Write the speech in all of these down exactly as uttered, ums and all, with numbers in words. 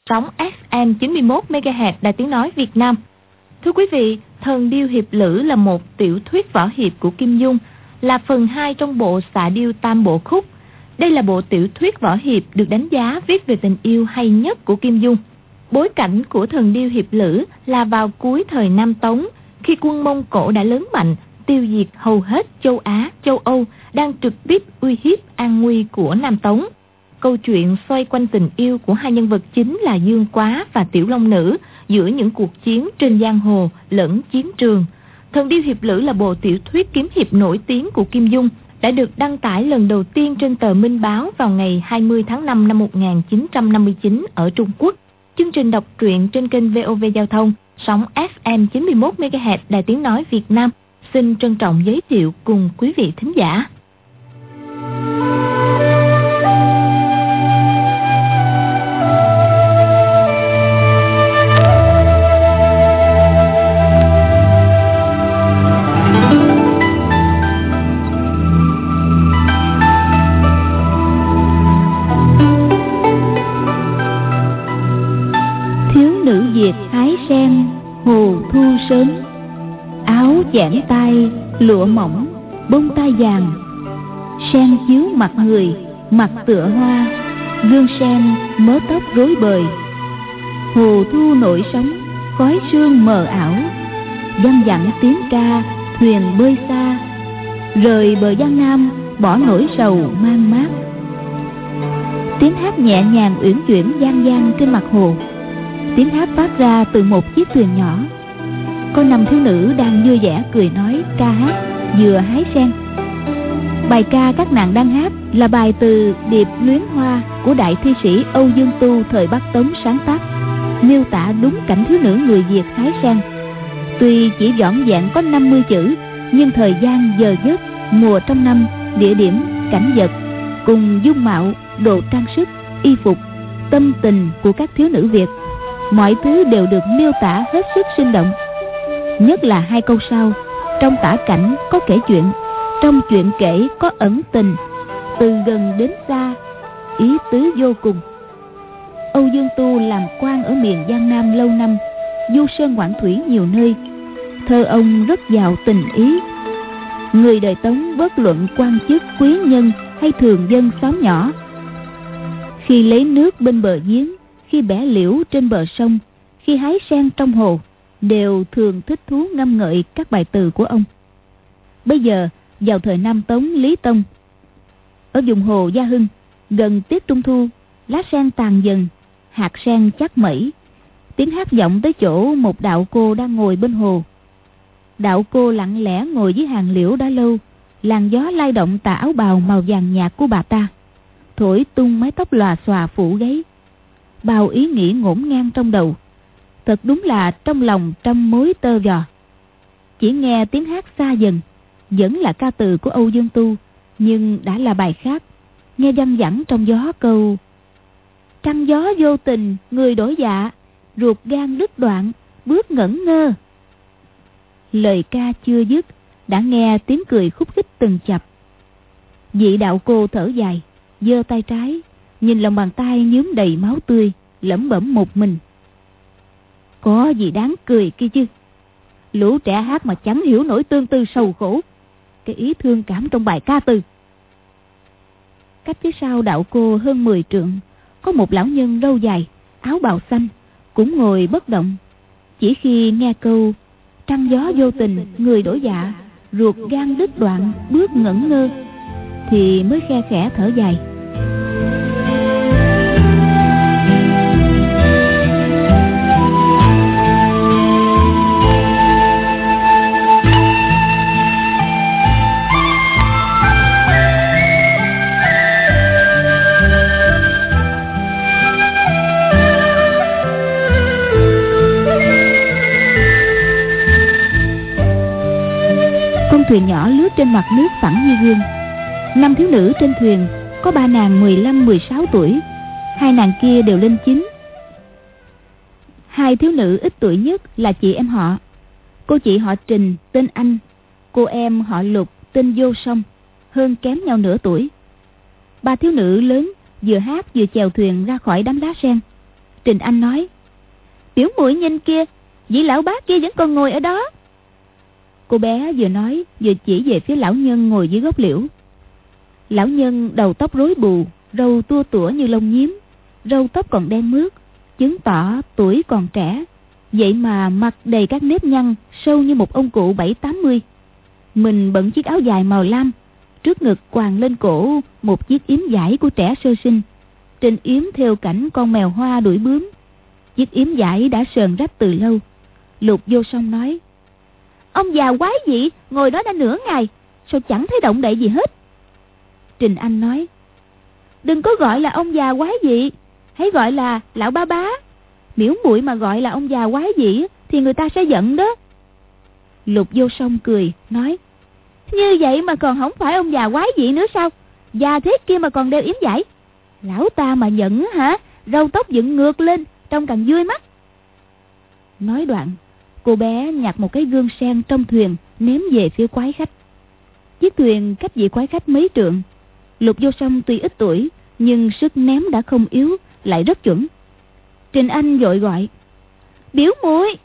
sóng ép em chín mươi mốt mê ga héc Đài Tiếng Nói Việt Nam. Thưa quý vị, Thần Điêu Hiệp Lữ là một tiểu thuyết võ hiệp của Kim Dung, là phần hai trong bộ Xạ Điêu Tam Bộ Khúc. Đây là bộ tiểu thuyết võ hiệp được đánh giá viết về tình yêu hay nhất của Kim Dung. Bối cảnh của Thần Điêu Hiệp Lữ là vào cuối thời Nam Tống, khi quân Mông Cổ đã lớn mạnh, tiêu diệt hầu hết châu Á, châu Âu, đang trực tiếp uy hiếp an nguy của Nam Tống. Câu chuyện xoay quanh tình yêu của hai nhân vật chính là Dương Quá và Tiểu Long Nữ giữa những cuộc chiến trên giang hồ lẫn chiến trường. Thần Điêu Hiệp Lữ là bộ tiểu thuyết kiếm hiệp nổi tiếng của Kim Dung, đã được đăng tải lần đầu tiên trên tờ Minh Báo vào ngày hai mươi tháng năm năm một nghìn chín trăm năm mươi chín ở Trung Quốc. Chương trình đọc truyện trên kênh vê o vê Giao thông, sóng ép em chín mươi mốt mê ga héc Đài Tiếng Nói Việt Nam xin trân trọng giới thiệu cùng quý vị thính giả. Việt hái sen hồ thu sớm, áo giãn tay lụa mỏng bông tai vàng, sen chiếu mặt người mặt tựa hoa, gương sen mớ tóc rối bời. Hồ thu nổi sóng khói sương mờ ảo, văng vẳng tiếng ca thuyền bơi xa, rời bờ Giang Nam bỏ nỗi sầu mang mát. Tiếng hát nhẹ nhàng uyển chuyển vang vang trên mặt hồ. Tiếng hát phát ra từ một chiếc thuyền nhỏ. Có năm thiếu nữ đang vui vẻ cười nói ca hát vừa hái sen. Bài ca các nàng đang hát là bài từ Điệp Luyến Hoa của đại thi sĩ Âu Dương Tu thời Bắc Tống sáng tác, miêu tả đúng cảnh thiếu nữ người Việt hái sen. Tuy chỉ vỏn vẹn có năm mươi chữ, nhưng thời gian, giờ giấc, mùa trong năm, địa điểm, cảnh vật cùng dung mạo, đồ trang sức, y phục, tâm tình của các thiếu nữ Việt, mọi thứ đều được miêu tả hết sức sinh động. Nhất là hai câu sau: trong tả cảnh có kể chuyện, trong chuyện kể có ẩn tình, từ gần đến xa, ý tứ vô cùng. Âu Dương Tu làm quan ở miền Giang Nam lâu năm, du sơn ngoạn thủy nhiều nơi, thơ ông rất giàu tình ý. Người đời Tống bất luận quan chức quý nhân hay thường dân xóm nhỏ, khi lấy nước bên bờ giếng, khi bẻ liễu trên bờ sông, khi hái sen trong hồ, đều thường thích thú ngâm ngợi các bài từ của ông. Bây giờ vào thời Nam Tống Lý Tông, ở vùng hồ Gia Hưng, gần tiết trung thu, lá sen tàn dần, hạt sen chắc mẩy, tiếng hát vọng tới chỗ một đạo cô đang ngồi bên hồ. Đạo cô lặng lẽ ngồi dưới hàng liễu đã lâu, làn gió lay động tà áo bào màu vàng nhạt của bà ta, thổi tung mái tóc lòa xòa phủ gáy. Bao ý nghĩ ngổn ngang trong đầu, thật đúng là trong lòng trăm mối tơ vò. Chỉ nghe tiếng hát xa dần, vẫn là ca từ của Âu Dương Tu, nhưng đã là bài khác. Nghe văng vẳng trong gió câu: trăng gió vô tình người đổi dạ, ruột gan đứt đoạn bước ngẩn ngơ. Lời ca chưa dứt, đã nghe tiếng cười khúc khích từng chập. Vị đạo cô thở dài, giơ tay trái, nhìn lòng bàn tay nhuốm đầy máu tươi, lẩm bẩm một mình: có gì đáng cười kia chứ, lũ trẻ hát mà chẳng hiểu nổi tương tư sầu khổ, cái ý thương cảm trong bài ca từ. Cách phía sau đạo cô hơn mười trượng, có một lão nhân râu dài, áo bào xanh, cũng ngồi bất động. Chỉ khi nghe câu trăng gió vô tình người đổi dạ, ruột gan đứt đoạn bước ngẩn ngơ, thì mới khe khẽ thở dài. Thuyền nhỏ lướt trên mặt nước phẳng như gương. Năm thiếu nữ trên thuyền, có ba nàng mười lăm mười sáu tuổi, hai nàng kia đều lên chín. Hai thiếu nữ ít tuổi nhất là chị em họ. Cô chị họ Trình tên Anh, cô em họ Lục tên Vô Song, hơn kém nhau nửa tuổi. Ba thiếu nữ lớn vừa hát vừa chèo thuyền ra khỏi đám lá sen. Trình Anh nói: Biểu muội nhìn kia, vị lão bá kia vẫn còn ngồi ở đó. Cô bé vừa nói vừa chỉ về phía lão nhân ngồi dưới gốc liễu. Lão nhân đầu tóc rối bù, râu tua tủa như lông nhím, râu tóc còn đen mướt, chứng tỏ tuổi còn trẻ. Vậy mà mặt đầy các nếp nhăn, sâu như một ông cụ bảy tám mươi. Mình bận chiếc áo dài màu lam, trước ngực quàng lên cổ một chiếc yếm vải của trẻ sơ sinh. Trên yếm thêu cảnh con mèo hoa đuổi bướm. Chiếc yếm vải đã sờn rách từ lâu. Lục Vô Song nói: Ông già quái dị ngồi đó đã nửa ngày, sao chẳng thấy động đậy gì hết? Trình Anh nói: Đừng có gọi là ông già quái dị, hãy gọi là lão bá bá. Miễu muội mà gọi là ông già quái dị thì người ta sẽ giận đó. Lục Vô Song cười nói: Như vậy mà còn không phải ông già quái dị nữa sao? Già thế kia mà còn đeo yếm vải. Lão ta mà giận hả, râu tóc dựng ngược lên, trông càng vui mắt. Nói đoạn, cô bé nhặt một cái gương sen trong thuyền ném về phía quái khách. Chiếc thuyền cách vị quái khách mấy trượng. Lục Vô Song tuy ít tuổi, nhưng sức ném đã không yếu, lại rất chuẩn. Trình Anh vội gọi: Biểu muội.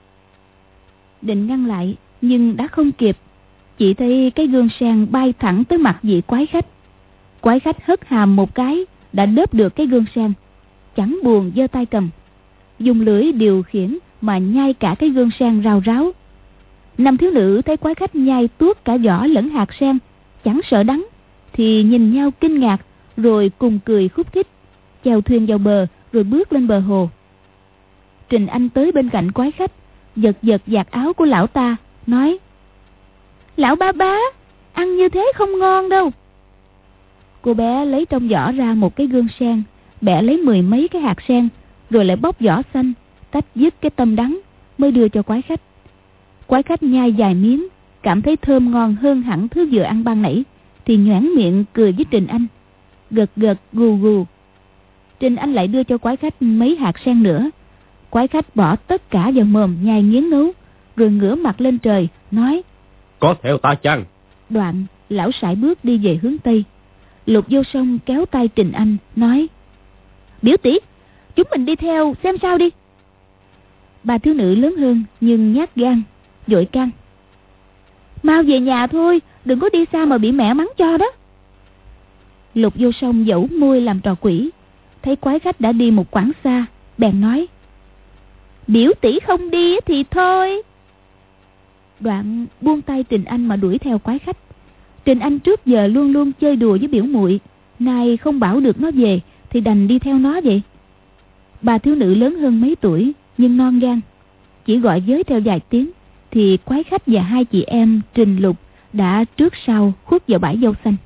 Định ngăn lại, nhưng đã không kịp. Chỉ thấy cái gương sen bay thẳng tới mặt vị quái khách. Quái khách hất hàm một cái, đã đớp được cái gương sen, chẳng buồn giơ tay cầm, dùng lưỡi điều khiển mà nhai cả cái gương sen rào ráo. Năm thiếu nữ thấy quái khách nhai tuốt cả vỏ lẫn hạt sen, chẳng sợ đắng, thì nhìn nhau kinh ngạc, rồi cùng cười khúc khích, chèo thuyền vào bờ, rồi bước lên bờ hồ. Trình Anh tới bên cạnh quái khách, giật giật vạt áo của lão ta, nói: Lão ba bá, ăn như thế không ngon đâu. Cô bé lấy trong vỏ ra một cái gương sen, bẻ lấy mười mấy cái hạt sen, rồi lại bóc vỏ xanh, tách dứt cái tâm đắng, mới đưa cho quái khách. Quái khách nhai vài miếng, cảm thấy thơm ngon hơn hẳn thứ vừa ăn ban nãy, thì nhoẻn miệng cười với Trình Anh, gật gật gù gù. Trình Anh lại đưa cho quái khách mấy hạt sen nữa. Quái khách bỏ tất cả vào mồm nhai nghiến ngấu, rồi ngửa mặt lên trời nói: Có theo ta chăng? Đoạn lão sải bước đi về hướng tây. Lục Vô Song kéo tay Trình Anh nói: Biểu tỷ, chúng mình đi theo xem sao đi. Ba thiếu nữ lớn hơn nhưng nhát gan, vội can: Mau về nhà thôi, đừng có đi xa mà bị mẹ mắng cho đó. Lục Vô Song dẫu môi làm trò quỷ, thấy quái khách đã đi một quãng xa, bèn nói: Biểu tỷ không đi thì thôi. Đoạn buông tay Trình Anh mà đuổi theo quái khách. Trình Anh trước giờ luôn luôn chơi đùa với biểu muội, nay không bảo được nó về thì đành đi theo nó vậy. Bà thiếu nữ lớn hơn mấy tuổi nhưng non gan, chỉ gọi giới theo vài tiếng thì quái khách và hai chị em Trình Lục đã trước sau khuất vào bãi dâu xanh.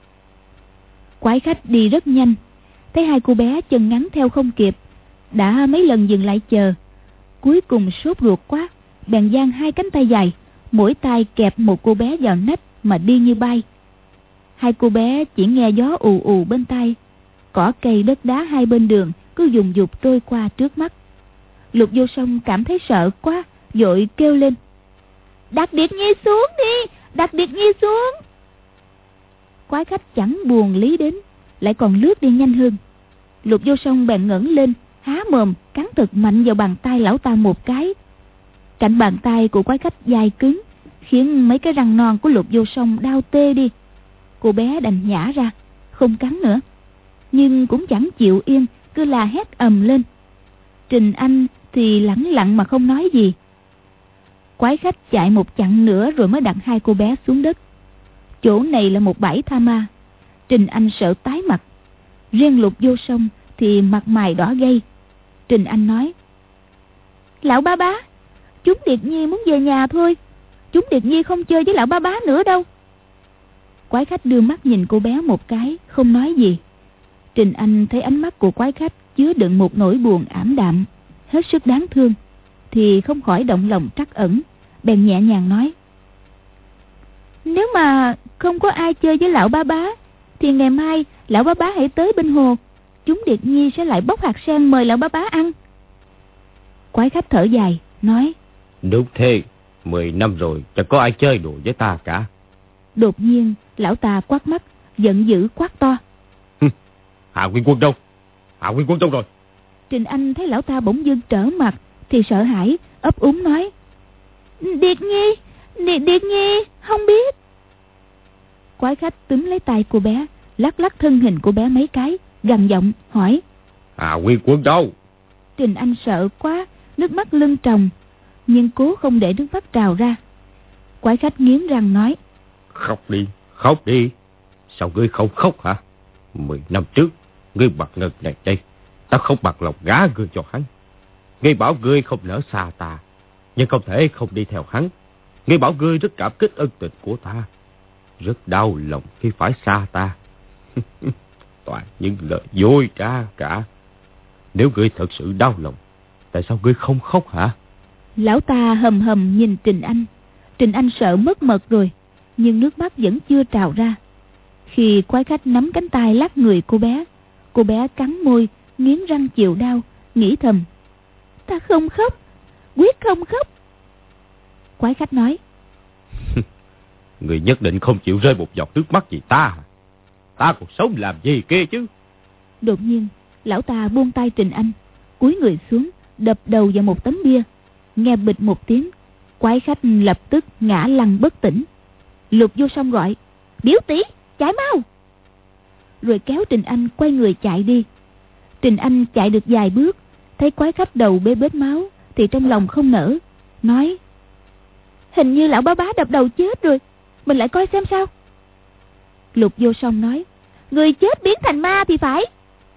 Quái khách đi rất nhanh, thấy hai cô bé chân ngắn theo không kịp, đã mấy lần dừng lại chờ. Cuối cùng sốt ruột quá, bèn giang hai cánh tay dài, mỗi tay kẹp một cô bé vào nách mà đi như bay. Hai cô bé chỉ nghe gió ù ù bên tai, cỏ cây đất đá hai bên đường cứ dùng dục trôi qua trước mắt. Lục Vô Song cảm thấy sợ quá, vội kêu lên: Đặt Điệt Nhi xuống đi, đặt Điệt Nhi xuống. Quái khách chẳng buồn lý đến, lại còn lướt đi nhanh hơn. Lục Vô Song bèn ngẩng lên, há mồm cắn thật mạnh vào bàn tay lão ta một cái. Cạnh bàn tay của quái khách dai cứng, khiến mấy cái răng non của Lục Vô Song đau tê đi. Cô bé đành nhả ra, không cắn nữa, nhưng cũng chẳng chịu yên, cứ la hét ầm lên. Trình Anh thì lẳng lặng mà không nói gì. Quái khách chạy một chặng nữa rồi mới đặt hai cô bé xuống đất. Chỗ này là một bãi tha ma. Trình Anh sợ tái mặt, riêng Lục Vô Song thì mặt mày đỏ gay. Trình Anh nói: Lão ba bá, chúng Điệt Nhi muốn về nhà thôi, chúng Điệt Nhi không chơi với lão ba bá nữa đâu. Quái khách đưa mắt nhìn cô bé một cái, không nói gì. Trình Anh thấy ánh mắt của quái khách chứa đựng một nỗi buồn ảm đạm, hết sức đáng thương, thì không khỏi động lòng trắc ẩn, bèn nhẹ nhàng nói: Nếu mà không có ai chơi với lão ba bá, thì ngày mai lão ba bá hãy tới bên hồ, chúng Điệt Nhi sẽ lại bóc hạt sen mời lão ba bá ăn. Quái khách thở dài nói: Đúng thế, mười năm rồi chẳng có ai chơi đùa với ta cả. Đột nhiên lão ta quát mắt, giận dữ quát to: Hạ Nguyên Quân đâu? Hạ Nguyên Quân đâu rồi? Trình Anh thấy lão ta bỗng dưng trở mặt thì sợ hãi, ấp úng nói: Điệt Nhi, Điệt, Điệt Nhi, không biết. Quái khách túm lấy tay cô bé, lắc lắc thân hình của bé mấy cái, gằn giọng hỏi: À, Nguyên Quân đâu? Trình Anh sợ quá, nước mắt lưng tròng, nhưng cố không để nước mắt trào ra. Quái khách nghiến răng nói: Khóc đi, khóc đi. Sao ngươi không khóc hả? Mười năm trước, ngươi bạc ngực này đây, ta không bạc lòng gả ngươi cho hắn. Ngươi bảo ngươi không nỡ xa ta, nhưng không thể không đi theo hắn. Ngươi bảo ngươi rất cảm kích ân tình của ta, rất đau lòng khi phải xa ta. Toàn những lời dối trá cả. Nếu ngươi thật sự đau lòng, tại sao ngươi không khóc hả? Lão ta hầm hầm nhìn Trình Anh. Trình Anh sợ mất mật rồi, nhưng nước mắt vẫn chưa trào ra. Khi quái khách nắm cánh tay lắc người cô bé, cô bé cắn môi, nghiến răng chịu đau, nghĩ thầm: Ta không khóc, quyết không khóc. Quái khách nói: Người nhất định không chịu rơi một giọt nước mắt vì ta. Ta còn sống làm gì kia chứ? Đột nhiên lão ta buông tay Trình Anh, cúi người xuống, đập đầu vào một tấm bia. Nghe bịch một tiếng, quái khách lập tức ngã lăn bất tỉnh. Lục Vô Song gọi: Biểu tỷ, chạy mau! Rồi kéo Trình Anh quay người chạy đi. Trình Anh chạy được vài bước, thấy quái khách đầu bê bết máu thì trong lòng không nỡ, nói: Hình như lão bá bá đập đầu chết rồi, mình lại coi xem sao. Lục Vô Song nói: Người chết biến thành ma thì phải.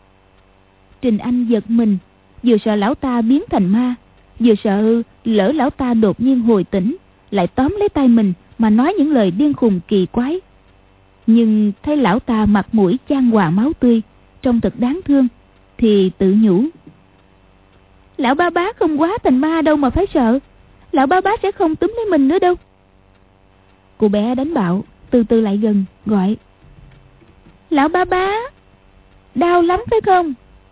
Trình Anh giật mình, vừa sợ lão ta biến thành ma, vừa sợ lỡ lão ta đột nhiên hồi tỉnh, lại tóm lấy tay mình mà nói những lời điên khùng kỳ quái. Nhưng thấy lão ta mặt mũi chan hòa máu tươi, trông thật đáng thương, thì tự nhủ: Lão bá bá không quá thành ma đâu mà phải sợ. Lão bá bá sẽ không túm lấy mình nữa đâu. Cô bé đánh bạo, từ từ lại gần, gọi: Lão bá bá, đau lắm phải không?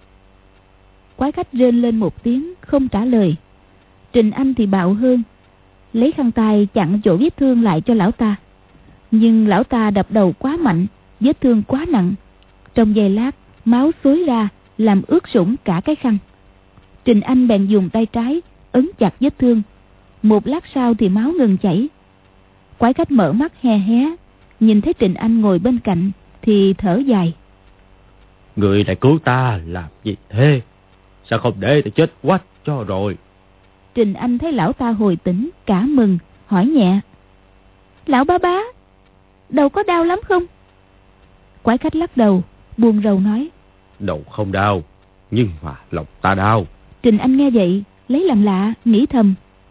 Quái khách rên lên một tiếng, không trả lời. Trình Anh thì bạo hơn, lấy khăn tay chặn chỗ vết thương lại cho lão ta. Nhưng lão ta đập đầu quá mạnh, vết thương quá nặng. Trong giây lát, máu xối ra, làm ướt sũng cả cái khăn. Trình Anh bèn dùng tay trái ấn chặt vết thương. Một lát sau thì máu ngừng chảy. Quái khách mở mắt hé hé, nhìn thấy Trình Anh ngồi bên cạnh thì thở dài: Người lại cứu ta làm gì thế? Sao không để ta chết quách cho rồi? Trình Anh thấy lão ta hồi tỉnh, cả mừng, hỏi nhẹ: Lão bá bá, đầu có đau lắm không? Quái khách lắc đầu, buồn rầu nói: Đầu không đau, nhưng mà lòng ta đau. Trình Anh nghe vậy, lấy làm lạ, nghĩ thầm: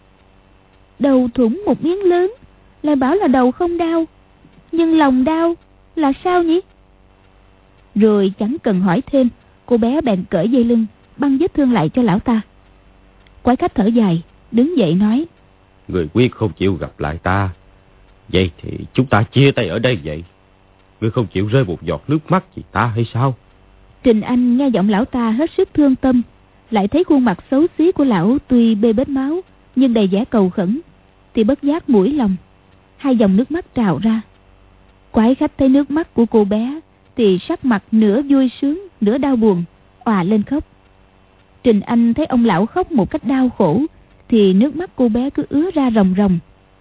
Đầu thủng một miếng lớn, lại bảo là đầu không đau, nhưng lòng đau là sao nhỉ? Rồi chẳng cần hỏi thêm, cô bé bèn cởi dây lưng, băng vết thương lại cho lão ta. Quái khách thở dài, đứng dậy nói: Người quyết không chịu gặp lại ta, vậy thì chúng ta chia tay ở đây vậy. Ngươi không chịu rơi một giọt nước mắt vì ta hay sao? Trình Anh nghe giọng lão ta hết sức thương tâm, lại thấy khuôn mặt xấu xí của lão tuy bê bết máu nhưng đầy vẻ cầu khẩn, thì bất giác mũi lòng, hai dòng nước mắt trào ra. Quái khách thấy nước mắt của cô bé thì sắc mặt nửa vui sướng nửa đau buồn, òa lên khóc. Trình Anh thấy ông lão khóc một cách đau khổ thì nước mắt cô bé cứ ứa ra ròng ròng.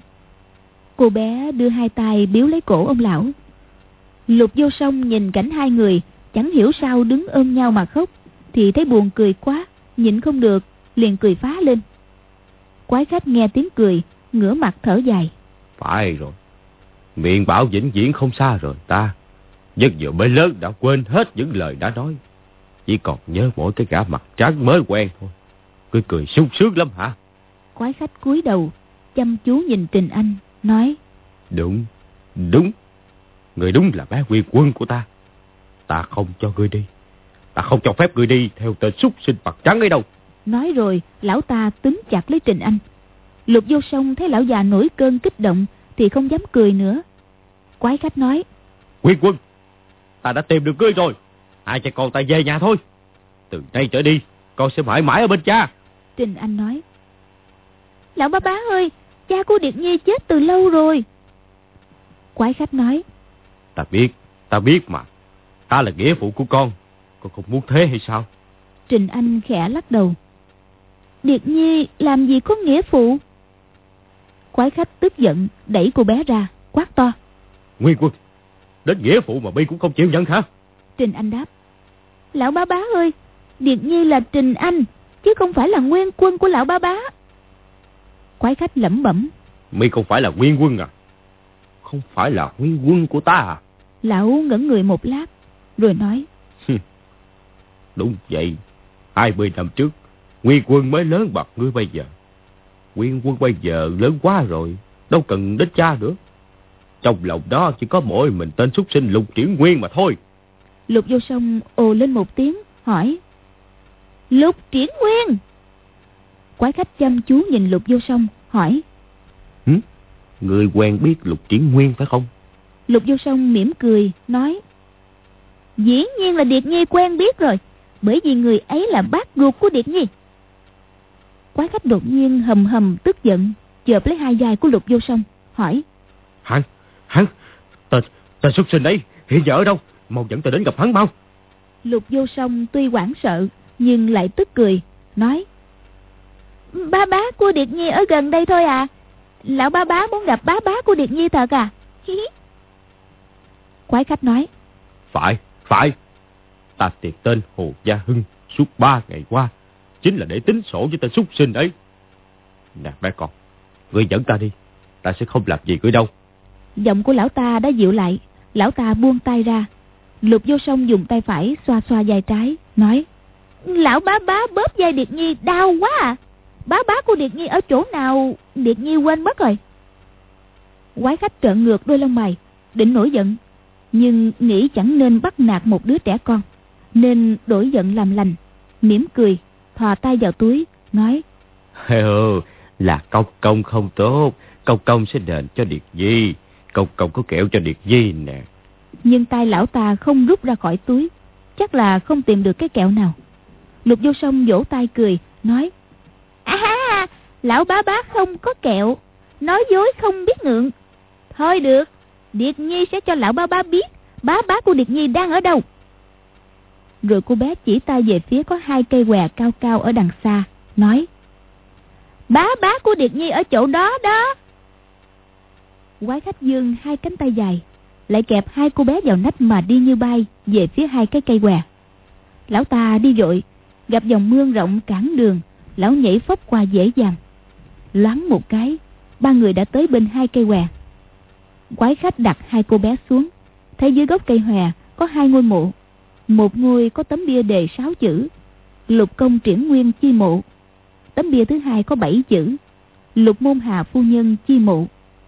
Cô bé đưa hai tay biếu lấy cổ ông lão. Lục Vô Song nhìn cảnh hai người chẳng hiểu sao đứng ôm nhau mà khóc, thì thấy buồn cười quá, nhịn không được, liền cười phá lên. Quái khách nghe tiếng cười, ngửa mặt thở dài: Phải rồi, miệng bảo vĩnh viễn không xa rời ta, nhưng vừa mới lớn đã quên hết những lời đã nói, chỉ còn nhớ mỗi cái gã mặt trắng mới quen thôi. Cứ cười sung sướng lắm hả? Quái khách cúi đầu chăm chú nhìn Trình Anh, nói: Đúng, đúng, người đúng là bé Nguyên Quân của ta. Ta không cho ngươi đi, ta không cho phép ngươi đi theo tên súc sinh mặt trắng ấy đâu. Nói rồi lão ta túm chặt lấy Trình Anh. Lục Vô Song thấy lão già nổi cơn kích động thì không dám cười nữa. Quái khách nói: Nguyên Quân, ta đã tìm được ngươi rồi, hai cha con ta về nhà thôi. Từ nay trở đi, con sẽ mãi mãi ở bên cha. Trình Anh nói: Lão bá bá ơi, cha của Điệt Nhi chết từ lâu rồi. Quái khách nói: Ta biết, ta biết mà. Ta là nghĩa phụ của con, con không muốn thế hay sao? Trình Anh khẽ lắc đầu. Điệt Nhi làm gì có nghĩa phụ. Quái khách tức giận đẩy cô bé ra, quát to. Nguyên Quân, đến nghĩa phụ mà bi cũng không chịu nhận hả? Trình Anh đáp. Lão bá bá ơi, Điệt Nhi là Trình Anh, chứ không phải là Nguyên Quân của lão bá bá. Quái khách lẩm bẩm. Mi không phải là Nguyên Quân à? Không phải là Nguyên Quân của ta à? Lão ngẩn người một lát, rồi nói. Đúng vậy, hai mươi năm trước, Nguyên Quân mới lớn bậc ngươi bây giờ. Nguyên Quân bây giờ lớn quá rồi, đâu cần đến cha nữa. Trong lòng đó chỉ có mỗi mình tên súc sinh Lục Triển Nguyên mà thôi. Lục Vô Song ồ lên một tiếng, hỏi. Lục Triển Nguyên? Quái khách chăm chú nhìn Lục Vô Song, hỏi. Hử? Người quen biết Lục Triển Nguyên phải không? Lục Vô Song mỉm cười, nói. Dĩ nhiên là Điệt Nhi quen biết rồi, bởi vì người ấy là bác ruột của Điệt Nhi. Quái khách đột nhiên hầm hầm tức giận, chộp lấy hai vai của Lục Vô Song, hỏi. Hắn, hắn, tên, tên súc sinh ấy hiện giờ ở đâu? Mau dẫn tôi đến gặp hắn mau. Lục Vô Song tuy hoảng sợ, nhưng lại tức cười, nói. Bá bá của Điệt Nhi ở gần đây thôi à? Lão bá bá muốn gặp bá bá của Điệt Nhi thật à? Quái khách nói. Phải, phải. Ta tiệt tên Hồ Gia Hưng suốt ba ngày qua, chính là để tính sổ với tên súc sinh ấy. Nè bé con, ngươi dẫn ta đi, ta sẽ không làm gì ngươi đâu. Giọng của lão ta đã dịu lại, lão ta buông tay ra. Lục Vô Song dùng tay phải xoa xoa vai trái, nói. Lão bá bá bóp vai Điệt Nhi đau quá à? Bá bá của Điệt Nhi ở chỗ nào Điệt Nhi quên mất rồi. Quái khách trợn ngược đôi lông mày, định nổi giận, nhưng nghĩ chẳng nên bắt nạt một đứa trẻ con, nên đổi giận làm lành, mỉm cười, thò tay vào túi, nói. Ừ, là công công không tốt, công công sẽ đền cho Điệt Nhi, công công có kẹo cho Điệt Nhi nè. Nhưng tay lão ta không rút ra khỏi túi, chắc là không tìm được cái kẹo nào. Lục Vô Song vỗ tay cười, nói. À, lão bá bá không có kẹo, nói dối không biết ngượng. Thôi được, Điệt Nhi sẽ cho lão bá bá biết bá bá của Điệt Nhi đang ở đâu. Rồi cô bé chỉ tay về phía có hai cây què cao cao ở đằng xa, nói. Bá bá của Điệt Nhi ở chỗ đó đó. Quái khách giương hai cánh tay dài, lại kẹp hai cô bé vào nách mà đi như bay về phía hai cái cây què. Lão ta đi vội, gặp dòng mương rộng cản đường, lão nhảy phóc qua dễ dàng. Loáng một cái, ba người đã tới bên hai cây què. Quái khách đặt hai cô bé xuống, thấy dưới gốc cây hòe có hai ngôi mộ. Một ngôi có tấm bia đề sáu chữ Lục Công Triển Nguyên chi mộ. Tấm bia thứ hai có bảy chữ Lục Môn Hà phu nhân chi mộ.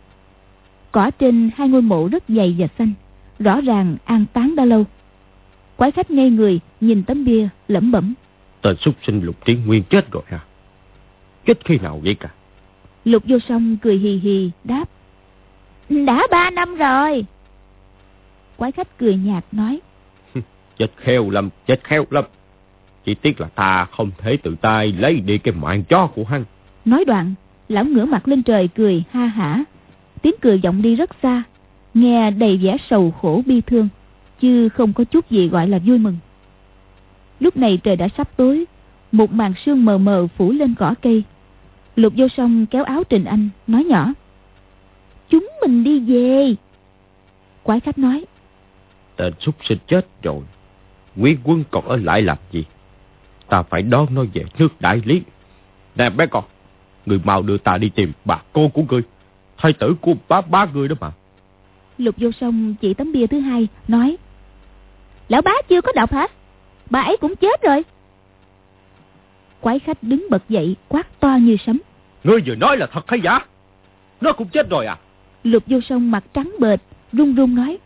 Cỏ trên hai ngôi mộ rất dày và xanh, rõ ràng an táng đã lâu. Quái khách ngây người nhìn tấm bia lẩm bẩm. Tên súc sinh Lục Triển Nguyên chết rồi hả? Chết khi nào vậy cả? Lục Vô Song cười hì hì đáp. Đã ba năm rồi. Quái khách cười nhạt nói. Chết khéo lắm, chết khéo lắm. Chỉ tiếc là ta không thể tự tay lấy đi cái mạng chó của hắn. Nói đoạn, lão ngửa mặt lên trời cười ha hả. Tiếng cười vọng đi rất xa, nghe đầy vẻ sầu khổ bi thương, chứ không có chút gì gọi là vui mừng. Lúc này trời đã sắp tối, một màn sương mờ mờ phủ lên cỏ cây. Lục Vô Song kéo áo Trình Anh, nói nhỏ. Chúng mình đi về. Quái khách nói. Tên súc sinh chết rồi, Nguyên Quân còn ở lại làm gì? Ta phải đón nó về nước Đại Lý. Nè bé con, người mau đưa ta đi tìm bà cô của ngươi, thầy tử của bá bá ngươi đó mà. Lục Vô Song chỉ tấm bia thứ hai, nói. Lão bá chưa có đọc hả? Bà ấy cũng chết rồi. Quái khách đứng bật dậy, quát to như sấm. Ngươi vừa nói là thật hay giả? Nó cũng chết rồi à? Lục Vô Song mặt trắng bệch, run run nói.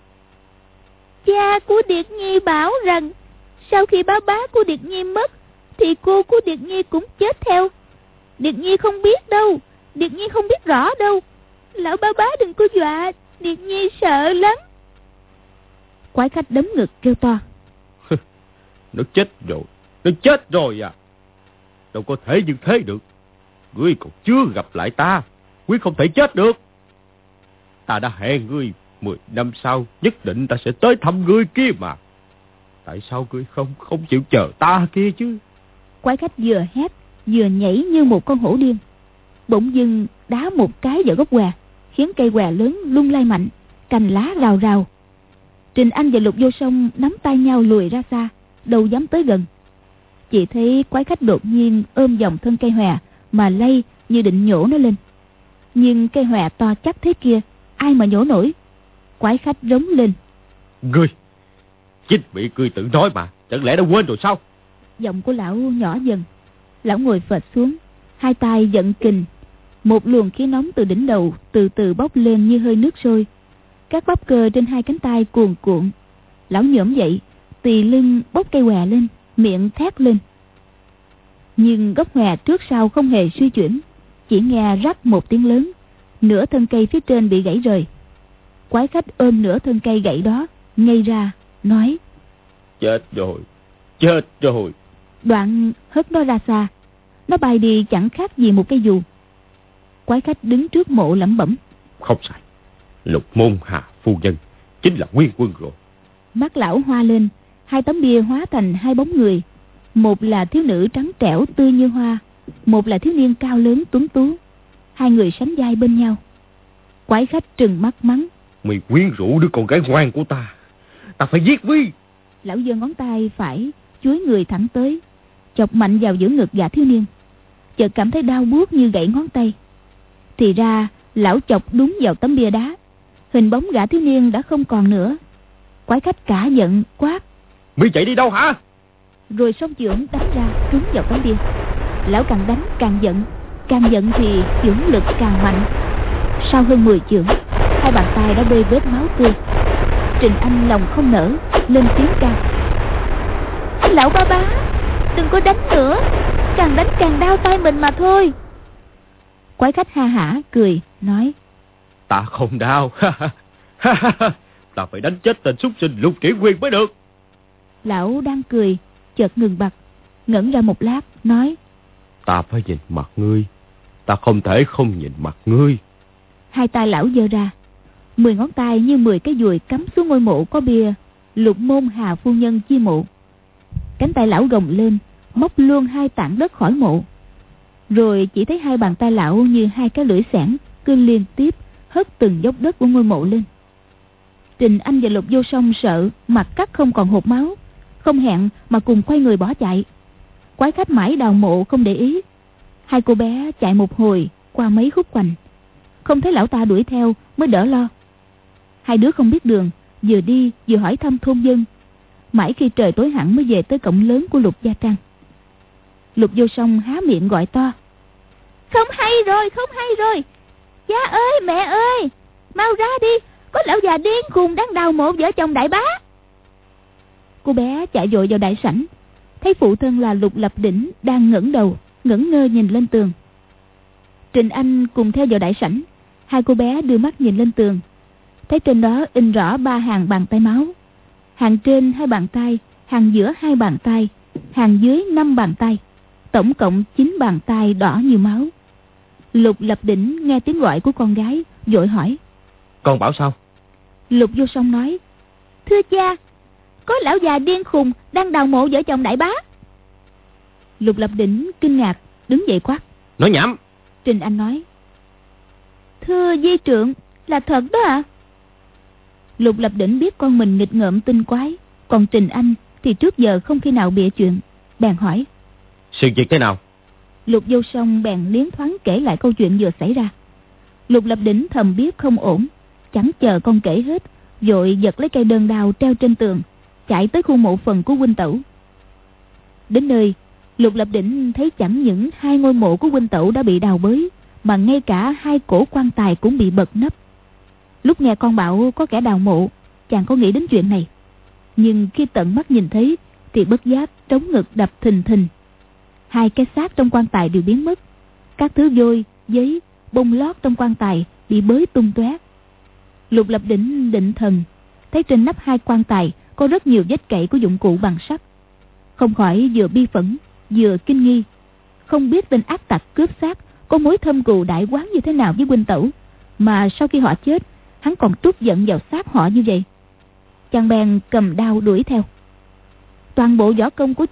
Cha của Điệt Nhi bảo rằng sau khi bá bá của Điệt Nhi mất thì cô của Điệt Nhi cũng chết theo. Điệt Nhi không biết đâu, Điệt Nhi không biết rõ đâu. Lão bá bá đừng có dọa, Điệt Nhi sợ lắm. Quái khách đấm ngực kêu to. Nó chết rồi, nó chết rồi à? Đâu có thể như thế được. Ngươi còn chưa gặp lại ta, ngươi không thể chết được. Ta đã hẹn ngươi mười năm sau nhất định ta sẽ tới thăm ngươi kia mà. Tại sao ngươi không không chịu chờ ta kia chứ? Quái khách vừa hét vừa nhảy như một con hổ điên, bỗng dưng đá một cái vào gốc què, khiến cây què lớn lung lay mạnh, cành lá rào rào. Trình Anh và Lục Vô Song nắm tay nhau lùi ra xa, đâu dám tới gần. Chỉ thấy quái khách đột nhiên ôm vòng thân cây hòe mà lay như định nhổ nó lên. Nhưng cây hòe to chắc thế kia, ai mà nhổ nổi. Quái khách rống lên: Ngươi, chính bị ngươi tự nói mà, chẳng lẽ đã quên rồi sao? Giọng của lão nhỏ dần. Lão ngồi phệt xuống, hai tay giận kình. Một luồng khí nóng từ đỉnh đầu từ từ bốc lên như hơi nước sôi. Các bắp cơ trên hai cánh tay cuồn cuộn. Lão nhổm dậy, tì lưng bốc cây què lên, miệng thét lên. Nhưng gốc què trước sau không hề suy chuyển, chỉ nghe rắc một tiếng lớn, nửa thân cây phía trên bị gãy rời. Quái khách ôm nửa thân cây gãy đó ngây ra, nói: Chết rồi, chết rồi. Đoạn hất nó ra xa. Nó bay đi chẳng khác gì một cây dù. Quái khách đứng trước mộ lẩm bẩm: Không sai, Lục Môn Hà phu nhân chính là Nguyên Quân rồi. Mắt lão hoa lên, hai tấm bia hóa thành hai bóng người. Một là thiếu nữ trắng trẻo tươi như hoa, một là thiếu niên cao lớn tuấn tú. Hai người sánh vai bên nhau. Quái khách trừng mắt mắng: Mày quyến rũ đứa con gái ngoan của ta, ta phải giết ngươi. Lão giơ ngón tay phải chuối người thẳng tới, chọc mạnh vào giữa ngực gã thiếu niên. Chợt cảm thấy đau buốt như gãy ngón tay. Thì ra lão chọc đúng vào tấm bia đá, hình bóng gã thiếu niên đã không còn nữa. Quái khách cả giận quát: Mày chạy đi đâu hả? Rồi song chưởng đánh ra trúng vào tấm bia. Lão càng đánh càng giận, càng giận thì chưởng lực càng mạnh. Sau hơn mười chưởng, hai bàn tay đã bê vết máu tươi. Trình Anh lòng không nở, lên tiếng ca: Lão ba bá, đừng có đánh nữa, càng đánh càng đau tay mình mà thôi. Quái khách ha hả cười nói: Ta không đau. Ta phải đánh chết tên súc sinh Lục Kỷ Nguyên mới được. Lão đang cười, chợt ngừng bặt, ngẩn ra một lát nói: Ta phải nhìn mặt ngươi, ta không thể không nhìn mặt ngươi. Hai tay lão giơ ra, mười ngón tay như mười cái dùi cắm xuống ngôi mộ có bia Lục Môn Hà phu nhân chi mộ. Cánh tay lão gồng lên, móc luôn hai tảng đất khỏi mộ. Rồi chỉ thấy hai bàn tay lão như hai cái lưỡi xẻng cứ liên tiếp hất từng dốc đất của ngôi mộ lên. Trình Anh và Lục Vô Song sợ mặt cắt không còn hột máu, không hẹn mà cùng quay người bỏ chạy. Quái khách mãi đào mộ không để ý. Hai cô bé chạy một hồi qua mấy khúc quanh, không thấy lão ta đuổi theo mới đỡ lo. Hai đứa không biết đường, vừa đi vừa hỏi thăm thôn dân. Mãi khi trời tối hẳn mới về tới cổng lớn của Lục Gia Trang. Lục Vô Song há miệng gọi to: Không hay rồi, không hay rồi, cha ơi, mẹ ơi, mau ra đi, có lão già điên khùng đang đào mộ vợ chồng đại bá. Cô bé chạy vội vào đại sảnh, thấy phụ thân là Lục Lập Đỉnh đang ngẩng đầu ngẩn ngơ nhìn lên tường. Trình Anh cùng theo vào đại sảnh. Hai cô bé đưa mắt nhìn lên tường, thấy trên đó in rõ ba hàng bàn tay máu. Hàng trên hai bàn tay, hàng giữa hai bàn tay, hàng dưới năm bàn tay, tổng cộng chín bàn tay đỏ như máu. Lục Lập Đỉnh nghe tiếng gọi của con gái, vội hỏi: Con bảo sao? Lục Vô Song nói: Thưa cha, có lão già điên khùng đang đào mộ vợ chồng đại bá. Lục Lập Đỉnh kinh ngạc đứng dậy quát: Nói nhảm. Trình Anh nói: Thưa di trượng, là thật đó ạ. À? Lục Lập Đỉnh biết con mình nghịch ngợm tinh quái, còn Trình Anh thì trước giờ không khi nào bịa chuyện, bèn hỏi: Sự việc thế nào? Lục Vô Song bèn liến thoáng kể lại câu chuyện vừa xảy ra. Lục Lập Đỉnh thầm biết không ổn, chẳng chờ con kể hết, vội giật lấy cây đơn đao treo trên tường, chạy tới khu mộ phần của huynh tẩu. Đến nơi, Lục Lập Đỉnh thấy chẳng những hai ngôi mộ của huynh tẩu đã bị đào bới, mà ngay cả hai cổ quan tài cũng bị bật nắp. Lúc nghe con bảo có kẻ đào mộ, chàng có nghĩ đến chuyện này, nhưng khi tận mắt nhìn thấy thì bất giác trống ngực đập thình thình. Hai cái xác trong quan tài đều biến mất, các thứ vôi, giấy, bông lót trong quan tài bị bới tung tóe. Lục Lập Đỉnh định thần, thấy trên nắp hai quan tài có rất nhiều vết cậy của dụng cụ bằng sắt, không khỏi vừa bi phẫn vừa kinh nghi, không biết tên ác tặc cướp xác có mối thâm cừu đại oán như thế nào với huynh tẩu, mà sau khi họ chết hắn còn trút giận vào xác họ như vậy. Chàng bèn cầm đao đuổi theo. Toàn bộ võ công của chàng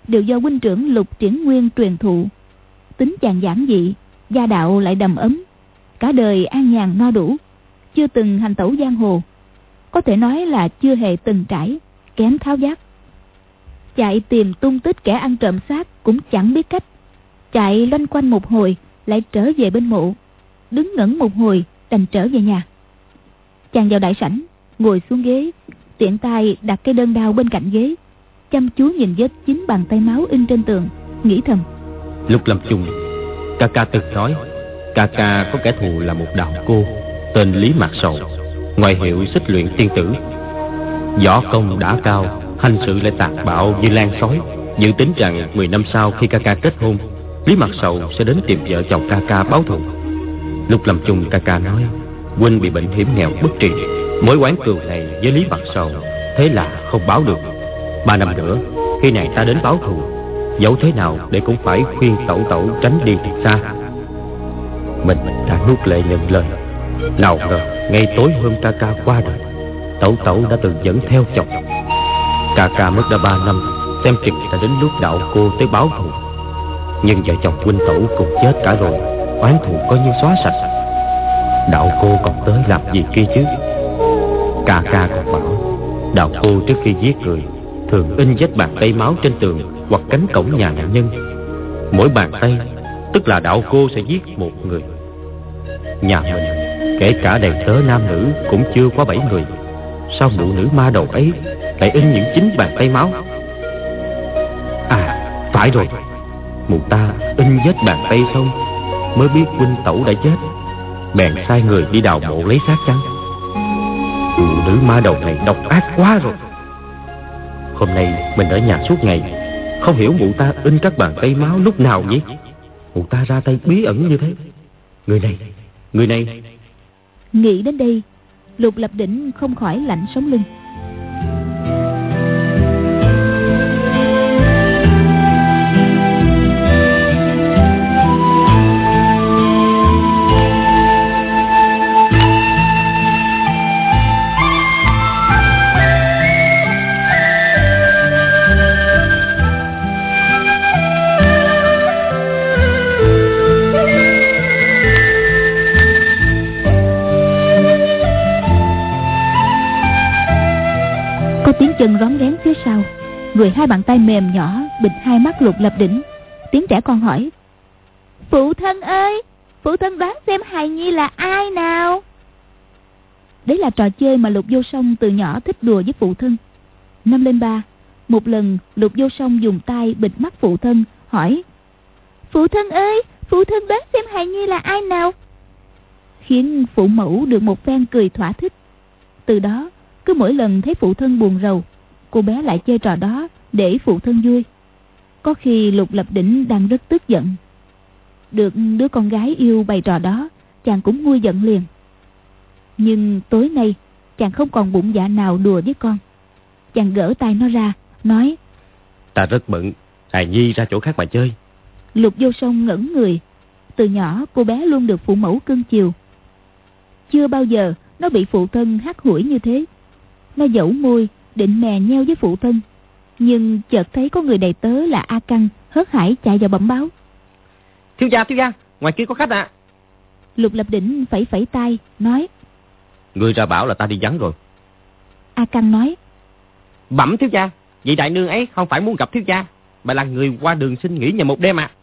đều do huynh trưởng Lục Triển Nguyên truyền thụ. Tính chàng giản dị, gia đạo lại đầm ấm, cả đời an nhàn no đủ, chưa từng hành tẩu giang hồ, có thể nói là chưa hề từng trải, kém tháo giác. Chạy tìm tung tích kẻ ăn trộm xác cũng chẳng biết cách, chạy loanh quanh một hồi lại trở về bên mộ, đứng ngẩn một hồi đành trở về nhà. Chàng vào đại sảnh, ngồi xuống ghế, tiện tay đặt cái đơn đao bên cạnh ghế, chăm chú nhìn vết chín bàn tay máu in trên tường, nghĩ thầm: Lúc lâm chung, ca ca từng nói ca ca có kẻ thù là một đạo cô tên Lý Mạc Sầu, ngoại hiệu Xích Luyện Tiên Tử. Võ công đã cao, hành sự lại tàn bạo như lan sói. Dự tính rằng mười năm sau khi ca ca kết hôn, Lý Mạc Sầu sẽ đến tìm vợ chồng ca ca báo thù. Lúc lâm chung, ca ca nói huynh bị bệnh hiểm nghèo bất trị, mối oán cừu này với Lý Mạc Sầu thế là không báo được. Ba năm nữa khi này ta đến báo thù, dẫu thế nào để cũng phải khuyên tẩu tẩu tránh đi thật xa. Mình đã nuốt lệ nhận lời. Nào ngờ ngay tối hôm ca ca qua đời, tẩu tẩu đã từng dẫn theo chồng. Ca ca mất đã ba năm, xem chừng đã đến lúc đạo cô tới báo thù. Nhưng vợ chồng huynh tẩu cùng chết cả rồi, oán thù coi như xóa sạch. Đạo cô còn tới làm gì kia chứ? Ca ca còn bảo đạo cô trước khi giết người thường in vết bàn tay máu trên tường hoặc cánh cổng nhà nạn nhân. Mỗi bàn tay tức là đạo cô sẽ giết một người. Nhà mình kể cả đầy tớ nam nữ cũng chưa quá bảy người, sao mụ nữ ma đầu ấy lại in những chính bàn tay máu? À phải rồi, mụ ta in vết bàn tay xong mới biết huynh tẩu đã chết, bèn sai người đi đào mộ lấy xác chăng? Mụ nữ ma đầu này độc ác quá rồi. Hôm nay mình ở nhà suốt ngày, không hiểu mụ ta in các bàn tay máu lúc nào vậy. Mụ ta ra tay bí ẩn như thế. Người này, người này. Nghĩ đến đây, Lục Lập Đỉnh không khỏi lạnh sống lưng. Tiếng chân rón rén phía sau, rồi hai bàn tay mềm nhỏ bịt hai mắt Lục Lập Đỉnh. Tiếng trẻ con hỏi: Phụ thân ơi, phụ thân đoán xem hài nhi là ai nào? Đấy là trò chơi mà Lục Vô Song từ nhỏ thích đùa với phụ thân. Năm lên ba, một lần Lục Vô Song dùng tay bịt mắt phụ thân, hỏi: Phụ thân ơi, phụ thân đoán xem hài nhi là ai nào? Khiến phụ mẫu được một phen cười thỏa thích. Từ đó cứ mỗi lần thấy phụ thân buồn rầu, cô bé lại chơi trò đó để phụ thân vui. Có khi Lục Lập Đỉnh đang rất tức giận, được đứa con gái yêu bày trò đó, chàng cũng nguôi giận liền. Nhưng tối nay chàng không còn bụng dạ nào đùa với con. Chàng gỡ tay nó ra, nói: Ta rất bận, hài nhi ra chỗ khác mà chơi. Lục Vô Song ngẩn người. Từ nhỏ cô bé luôn được phụ mẫu cưng chiều, chưa bao giờ nó bị phụ thân hắt hủi như thế. Nó dẫu môi định mè nheo với phụ thân, nhưng chợt thấy có người đầy tớ là A Căng hớt hải chạy vào bẩm báo: Thiếu gia, thiếu gia, ngoài kia có khách ạ. À. Lục Lập Đỉnh phẩy phẩy tay, nói: Người ra bảo là ta đi vắng rồi. A Căng nói: Bẩm thiếu gia, vị đại nương ấy không phải muốn gặp thiếu gia, mà là người qua đường xin nghỉ nhà một đêm à.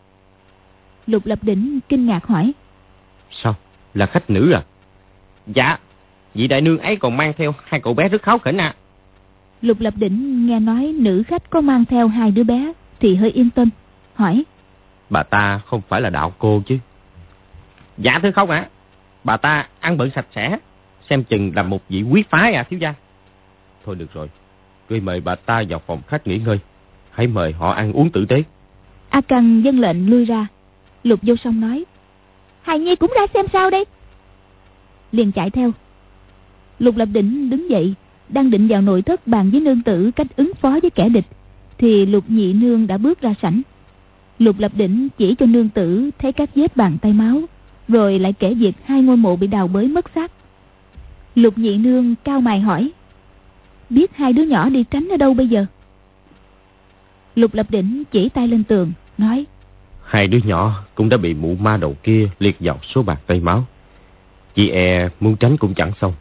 Lục Lập Đỉnh kinh ngạc hỏi: Sao, là khách nữ à? Dạ, vị đại nương ấy còn mang theo hai cậu bé rất kháu khỉnh à. Lục Lập Đỉnh nghe nói nữ khách có mang theo hai đứa bé thì hơi yên tâm, hỏi: Bà ta không phải là đạo cô chứ? Dạ thưa không ạ, à. Bà ta ăn bận sạch sẽ, xem chừng là một vị quý phái à thiếu gia. Thôi được rồi, ngươi mời bà ta vào phòng khách nghỉ ngơi, hãy mời họ ăn uống tử tế. A Căng vâng lệnh lui ra. Lục Vô Song nói: Hài nhi cũng ra xem sao đây. Liền chạy theo. Lục Lập Đỉnh đứng dậy, đang định vào nội thất bàn với nương tử cách ứng phó với kẻ địch, thì Lục Nhị Nương đã bước ra sảnh. Lục Lập Đỉnh chỉ cho nương tử thấy các vết bàn tay máu, rồi lại kể việc hai ngôi mộ bị đào bới mất xác. Lục Nhị Nương cau mày hỏi: Biết hai đứa nhỏ đi tránh ở đâu bây giờ? Lục Lập Đỉnh chỉ tay lên tường, nói: Hai đứa nhỏ cũng đã bị mụ ma đầu kia liệt vào số bàn tay máu. Chị e muốn tránh cũng chẳng xong.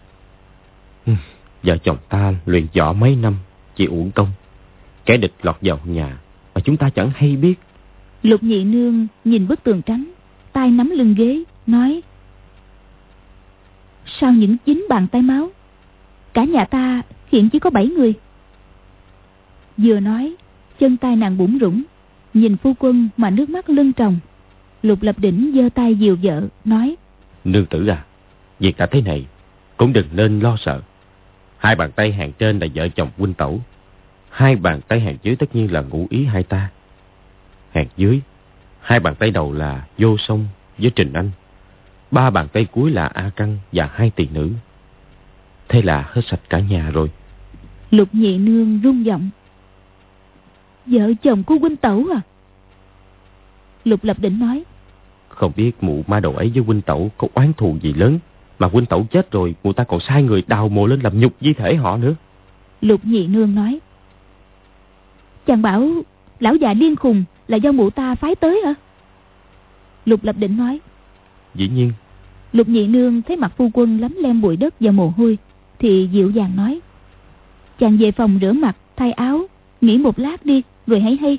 Vợ chồng ta luyện võ mấy năm chỉ uổng công. Kẻ địch lọt vào nhà mà chúng ta chẳng hay biết. Lục Nhị Nương nhìn bức tường trắng, tay nắm lưng ghế, nói: Sao những chín bàn tay máu? Cả nhà ta hiện chỉ có bảy người. Vừa nói, chân tay nàng bủn rủn, nhìn phu quân mà nước mắt lưng tròng. Lục Lập Đỉnh giơ tay dìu vợ, nói: Nương tử à, việc đã thế này cũng đừng nên lo sợ. Hai bàn tay hàng trên là vợ chồng huynh tẩu, hai bàn tay hàng dưới tất nhiên là ngụ ý hai ta. Hàng dưới, hai bàn tay đầu là Vô Song với Trình Anh, ba bàn tay cuối là A Căng và hai tỳ nữ. Thế là hết sạch cả nhà rồi. Lục Nhị Nương rung giọng: Vợ chồng của huynh tẩu à? Lục Lập Đỉnh nói: Không biết mụ ma đầu ấy với huynh tẩu có oán thù gì lớn, mà huynh tẩu chết rồi mụ ta còn sai người đào mộ lên làm nhục di thể họ nữa. Lục Nhị Nương nói: Chàng bảo lão già điên khùng là do mụ ta phái tới hả? Lục Lập Đỉnh nói: Dĩ nhiên. Lục Nhị Nương thấy mặt phu quân lấm lem bụi đất và mồ hôi thì dịu dàng nói: Chàng về phòng rửa mặt, thay áo, nghỉ một lát đi rồi hãy hay.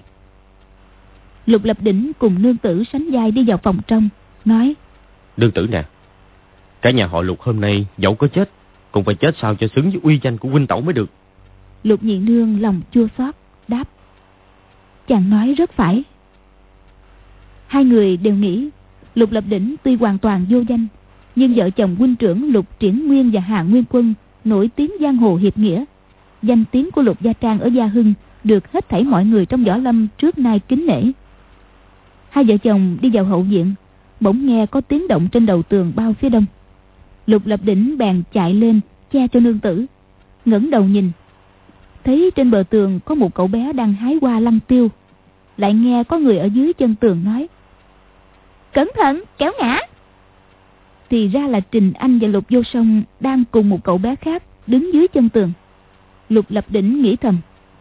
Lục Lập Đỉnh cùng nương tử sánh vai đi vào phòng trong, nói: Nương tử nè, cả nhà họ Lục hôm nay dẫu có chết cũng phải chết sao cho xứng với uy danh của huynh tẩu mới được. Lục Nhị Nương lòng chua xót đáp: Chàng nói rất phải. Hai người đều nghĩ Lục Lập Đỉnh tuy hoàn toàn vô danh, nhưng vợ chồng huynh trưởng Lục Triển Nguyên và Hà Nguyên Quân nổi tiếng giang hồ hiệp nghĩa. Danh tiếng của Lục Gia Trang ở Gia Hưng được hết thảy mọi người trong võ lâm trước nay kính nể. Hai vợ chồng đi vào hậu viện, bỗng nghe có tiếng động trên đầu tường bao phía đông. Lục Lập Đỉnh bèn chạy lên che cho nương tử, ngẩng đầu nhìn, thấy trên bờ tường có một cậu bé đang hái hoa lăng tiêu. Lại nghe có người ở dưới chân tường nói: Cẩn thận, kéo ngã. Thì ra là Trình Anh và Lục Vô Song đang cùng một cậu bé khác đứng dưới chân tường. Lục Lập Đỉnh nghĩ thầm: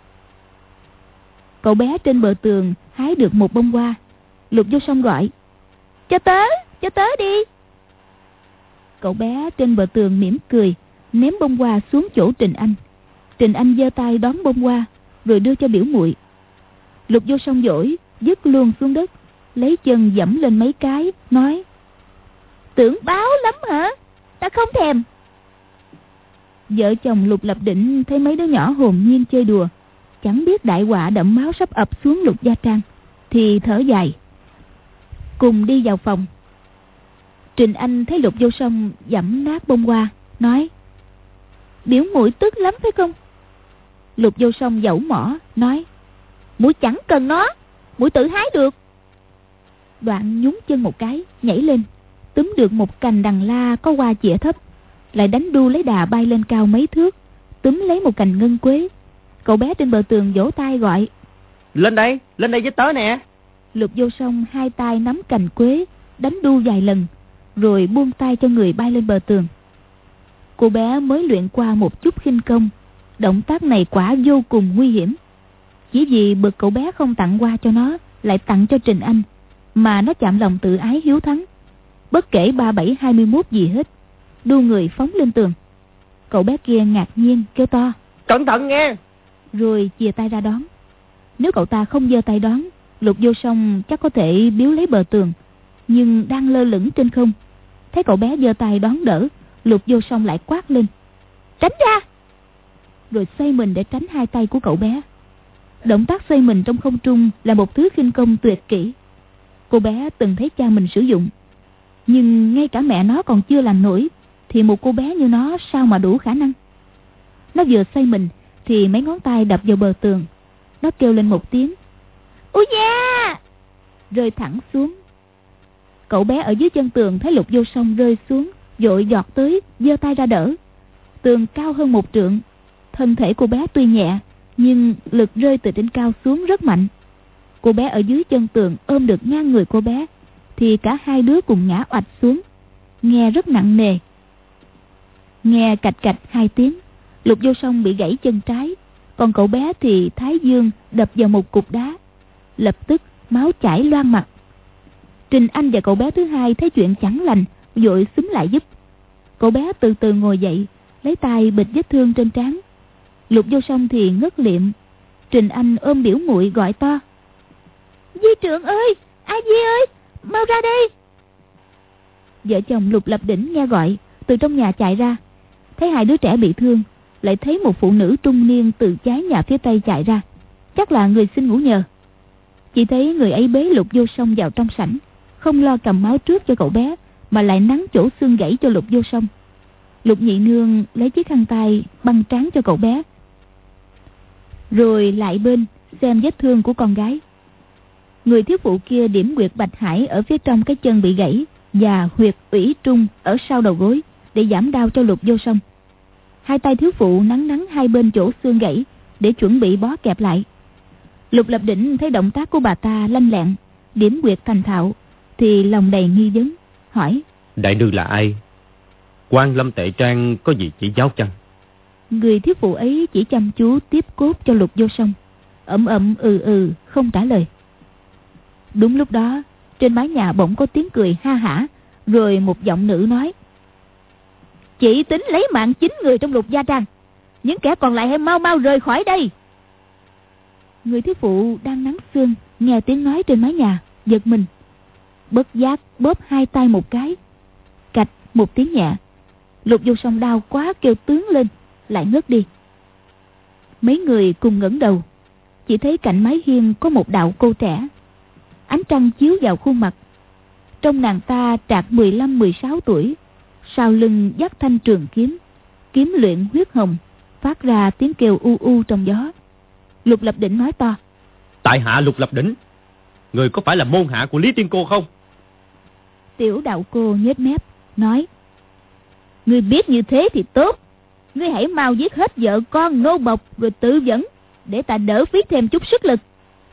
Cậu bé trên bờ tường hái được một bông hoa. Lục Vô Song gọi: Cho tớ, cho tớ đi. Cậu bé trên bờ tường mỉm cười, ném bông hoa xuống chỗ Trình Anh. Trình Anh giơ tay đón bông hoa rồi đưa cho biểu muội. Lục Vô Song dỗi vứt luôn xuống đất, lấy chân dẫm lên mấy cái, nói: Tưởng báo lắm hả? Ta không thèm. Vợ chồng Lục Lập Đỉnh thấy mấy đứa nhỏ hồn nhiên chơi đùa, chẳng biết đại họa đẫm máu sắp ập xuống Lục Gia Trang, thì thở dài, cùng đi vào phòng. Trình Anh thấy Lục Vô Song dẫm nát bông hoa, nói: Biểu muội tức lắm phải không? Lục Vô Song dẫu mỏ, nói: Muội chẳng cần nó, muội tự hái được. Đoạn nhún chân một cái, nhảy lên, túm được một cành đằng la có hoa chĩa thấp, lại đánh đu lấy đà bay lên cao mấy thước, túm lấy một cành ngân quế. Cậu bé trên bờ tường vỗ tay gọi: Lên đây, lên đây với tớ nè. Lục Vô Song hai tay nắm cành quế, đánh đu vài lần, rồi buông tay cho người bay lên bờ tường. Cô bé mới luyện qua một chút khinh công, động tác này quả vô cùng nguy hiểm. Chỉ vì bực cậu bé không tặng hoa cho nó, lại tặng cho Trình Anh, mà nó chạm lòng tự ái hiếu thắng, bất kể ba bảy hai mươi mốt gì hết, đu người phóng lên tường. Cậu bé kia ngạc nhiên kêu to: Cẩn thận nghe. Rồi chìa tay ra đón. Nếu cậu ta không giơ tay đón, Lục Vô Song chắc có thể biếu lấy bờ tường, nhưng đang lơ lửng trên không. Thấy cậu bé giơ tay đón đỡ, Lục Vô Song lại quát lên: Tránh ra! Rồi xoay mình để tránh hai tay của cậu bé. Động tác xoay mình trong không trung là một thứ khinh công tuyệt kỹ. Cô bé từng thấy cha mình sử dụng, nhưng ngay cả mẹ nó còn chưa làm nổi, thì một cô bé như nó sao mà đủ khả năng. Nó vừa xoay mình thì mấy ngón tay đập vào bờ tường. Nó kêu lên một tiếng: Ui da! Rơi thẳng xuống. Cậu bé ở dưới chân tường thấy Lục Vô Song rơi xuống, vội giọt tới, giơ tay ra đỡ. Tường cao hơn một trượng, thân thể cô bé tuy nhẹ, nhưng lực rơi từ trên cao xuống rất mạnh. Cô bé ở dưới chân tường ôm được ngang người cô bé, thì cả hai đứa cùng ngã oạch xuống, nghe rất nặng nề. Nghe cạch cạch hai tiếng, Lục Vô Song bị gãy chân trái, Còn cậu bé thì thái dương đập vào một cục đá, lập tức máu chảy loang mặt. Trình Anh và cậu bé thứ hai thấy chuyện chẳng lành, vội xúm lại giúp. Cậu bé từ từ ngồi dậy, lấy tay bịt vết thương trên trán. Lục Vô Song thì ngất liệm. Trình Anh ôm biểu muội gọi to: Di Trượng ơi, A Di ơi, mau ra đây. Vợ chồng Lục Lập Đỉnh nghe gọi, từ trong nhà chạy ra, thấy hai đứa trẻ bị thương, lại thấy một phụ nữ trung niên từ trái nhà phía tây chạy ra, chắc là người xin ngủ nhờ. Chỉ thấy người ấy bế Lục Vô Song vào trong sảnh, không lo cầm máu trước cho cậu bé, mà lại nắn chỗ xương gãy cho Lục Vô Song. Lục nhị nương lấy chiếc khăn tay băng trán cho cậu bé, rồi lại bên xem vết thương của con gái. Người thiếu phụ kia điểm huyệt bạch hải ở phía trong cái chân bị gãy và huyệt ủy trung ở sau đầu gối để giảm đau cho Lục Vô Song. Hai tay thiếu phụ nắn nắn hai bên chỗ xương gãy để chuẩn bị bó kẹp lại. Lục Lập Đỉnh thấy động tác của bà ta lanh lẹn, điểm huyệt thành thạo, thì lòng đầy nghi vấn, hỏi: Đại nương là ai? Quan Lâm Tệ Trang có gì chỉ giáo chăng? Người thiếu phụ ấy chỉ chăm chú tiếp cốt cho Lục Vô Song, ậm ậm ừ ừ không trả lời. Đúng lúc đó, trên mái nhà bỗng có tiếng cười ha hả, rồi một giọng nữ nói: Chị tính lấy mạng chín người trong Lục gia trang, những kẻ còn lại hãy mau mau rời khỏi đây. Người thiếu phụ đang nắn xương nghe tiếng nói trên mái nhà, giật mình, bất giác bóp hai tay một cái, cạch một tiếng nhẹ. Lục Vô Song đau quá kêu tướng lên, lại ngất đi. Mấy người cùng ngẩng đầu, chỉ thấy cạnh mái hiên có một đạo cô trẻ. Ánh trăng chiếu vào khuôn mặt, trông nàng ta trạc mười lăm mười sáu tuổi, sau lưng dắt thanh trường kiếm, kiếm luyện huyết hồng, phát ra tiếng kêu u u trong gió. Lục Lập Đỉnh nói to: Tại hạ Lục Lập Đỉnh, người có phải là môn hạ của Lý Tiên Cô không? Tiểu đạo cô nhếch mép nói: Ngươi biết như thế thì tốt, ngươi hãy mau giết hết vợ con nô bộc rồi tự dẫn, để ta đỡ phí thêm chút sức lực.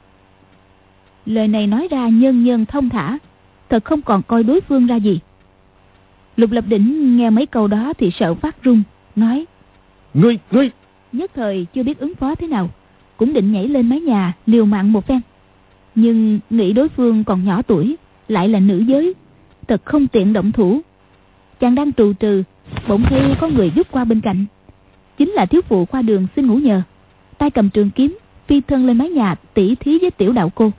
Lời này nói ra nhân nhân thông thả, thật không còn coi đối phương ra gì. Lục Lập Đỉnh nghe mấy câu đó thì sợ phát run, nói: Ngươi, ngươi! Nhất thời chưa biết ứng phó thế nào, cũng định nhảy lên mái nhà liều mạng một phen, nhưng nghĩ đối phương còn nhỏ tuổi, lại là nữ giới, thật không tiện động thủ. Chàng đang trù trừ, bỗng thấy có người giúp qua bên cạnh, chính là thiếu phụ qua đường xin ngủ nhờ, tay cầm trường kiếm phi thân lên mái nhà tỉ thí với tiểu đạo cô.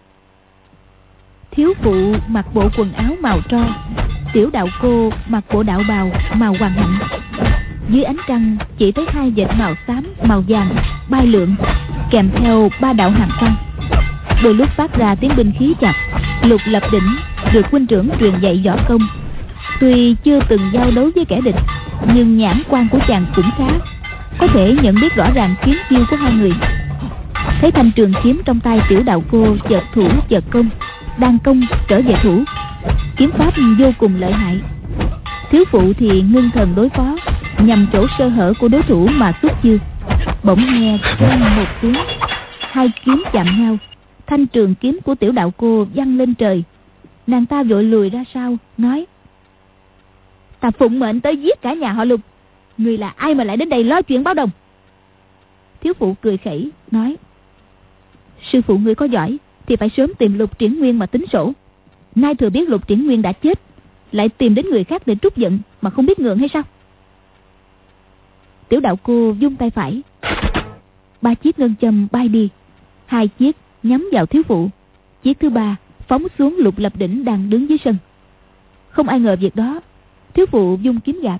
Thiếu phụ mặc bộ quần áo màu tro, tiểu đạo cô mặc bộ đạo bào màu hoàng hạnh. Dưới ánh trăng chỉ thấy hai vệt màu xám màu vàng bay lượn, kèm theo ba đạo hàn quang. Đôi lúc phát ra tiếng binh khí chặt. Lục Lập Đỉnh được huynh trưởng truyền dạy võ công, tuy chưa từng giao đấu với kẻ địch, nhưng nhãn quan của chàng cũng khá, có thể nhận biết rõ ràng kiếm chiêu của hai người. Thấy thanh trường kiếm trong tay tiểu đạo cô chợt thủ chợt công, đang công trở về thủ, kiếm pháp vô cùng lợi hại. Thiếu phụ thì ngưng thần đối phó, nhằm chỗ sơ hở của đối thủ mà xuất chiêu. Bỗng nghe keng một tiếng, hai kiếm chạm nhau, thanh trường kiếm của tiểu đạo cô văng lên trời. Nàng ta vội lùi ra sau, nói: Ta phụng mệnh tới giết cả nhà họ Lục, người là ai mà lại đến đây lo chuyện báo đồng? Thiếu phụ cười khẩy nói: Sư phụ ngươi có giỏi thì phải sớm tìm Lục Triển Nguyên mà tính sổ. Nay thừa biết Lục Triển Nguyên đã chết, lại tìm đến người khác để trút giận mà không biết ngượng hay sao? Tiểu đạo cô vung tay phải, ba chiếc ngân châm bay đi, hai chiếc nhắm vào thiếu phụ, chiếc thứ ba phóng xuống Lục Lập Đỉnh đang đứng dưới sân. Không ai ngờ việc đó, thiếu phụ vung kiếm gạt.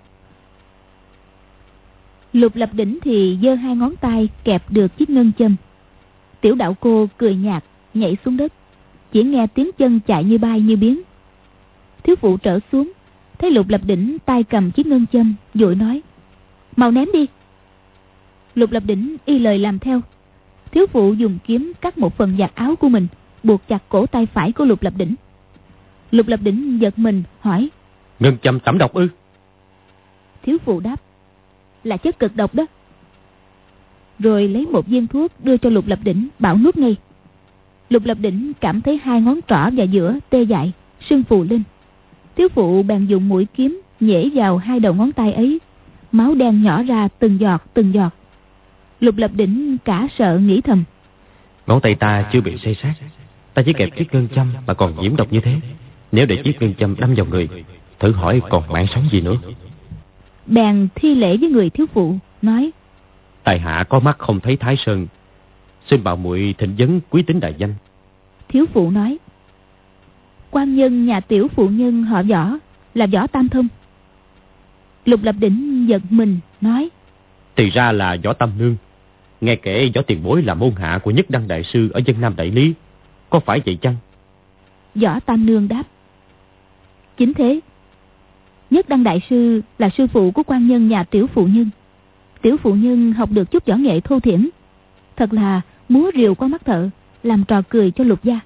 Lục Lập Đỉnh thì giơ hai ngón tay kẹp được chiếc ngân châm. Tiểu đạo cô cười nhạt nhảy xuống đất, chỉ nghe tiếng chân chạy như bay như biến. Thiếu phụ trở xuống, thấy Lục Lập Đỉnh tay cầm chiếc ngân châm, vội nói: Mau ném đi. Lục Lập Đỉnh y lời làm theo. Thiếu phụ dùng kiếm cắt một phần vạt áo của mình, buộc chặt cổ tay phải của Lục Lập Đỉnh. Lục Lập Đỉnh giật mình hỏi: Ngân châm tẩm độc ư? Thiếu phụ đáp: Là chất cực độc đó. Rồi lấy một viên thuốc đưa cho Lục Lập Đỉnh, bảo nuốt ngay. Lục Lập Đỉnh cảm thấy hai ngón trỏ và giữa tê dại, sưng phù lên. Thiếu phụ bèn dùng mũi kiếm nhễ vào hai đầu ngón tay ấy, máu đen nhỏ ra từng giọt từng giọt. Lục Lập Đỉnh cả sợ nghĩ thầm. Ngón tay ta chưa bị xây sát, ta chỉ kẹp chiếc ngân châm mà còn nhiễm độc như thế. Nếu để chiếc ngân châm đâm vào người, thử hỏi còn mạng sống gì nữa. Bèn thi lễ với người thiếu phụ, nói: Tài hạ có mắt không thấy Thái Sơn, xin bảo muội thỉnh vấn quý tính đại danh. Thiếu phụ nói: Quan nhân nhà tiểu phụ nhân họ Võ, là Võ Tam Thông. Lục Lập Đỉnh giật mình nói: Thì ra là Võ Tam Nương. Nghe kể Võ tiền bối là môn hạ của Nhất Đăng đại sư ở Vân Nam Đại Lý, có phải vậy chăng? Võ Tam Nương đáp: Chính thế. Nhất Đăng đại sư là sư phụ của quan nhân nhà tiểu phụ nhân. Tiểu phụ nhân học được chút võ nghệ thô thiển, thật là múa rìu qua mắt thợ, làm trò cười cho Lục gia.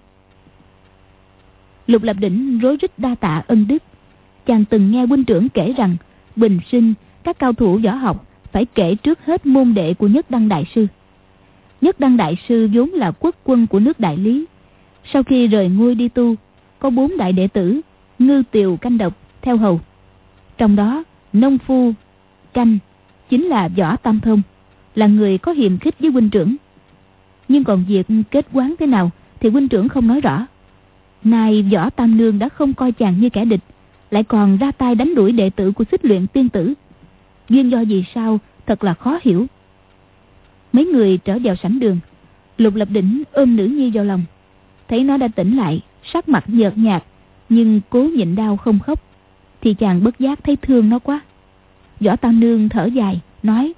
Lục Lập Đỉnh rối rít đa tạ ân đức. Chàng từng nghe huynh trưởng kể rằng bình sinh các cao thủ võ học phải kể trước hết môn đệ của Nhất Đăng đại sư. Nhất Đăng đại sư vốn là quốc quân của nước Đại Lý. Sau khi rời ngôi đi tu, có bốn đại đệ tử Ngư Tiều Canh Độc theo hầu. Trong đó nông phu Canh chính là Võ Tam Thông, là người có hiềm khích với huynh trưởng. Nhưng còn việc kết quán thế nào thì huynh trưởng không nói rõ. Nay Võ Tam Nương đã không coi chàng như kẻ địch, lại còn ra tay đánh đuổi đệ tử của Xích Luyện tiên tử. Duyên do gì sao thật là khó hiểu. Mấy người trở vào sảnh đường. Lục Lập Đỉnh ôm nữ nhi vào lòng, thấy nó đã tỉnh lại, sắc mặt nhợt nhạt, nhưng cố nhịn đau không khóc, thì chàng bất giác thấy thương nó quá. Võ Tam Nương thở dài nói: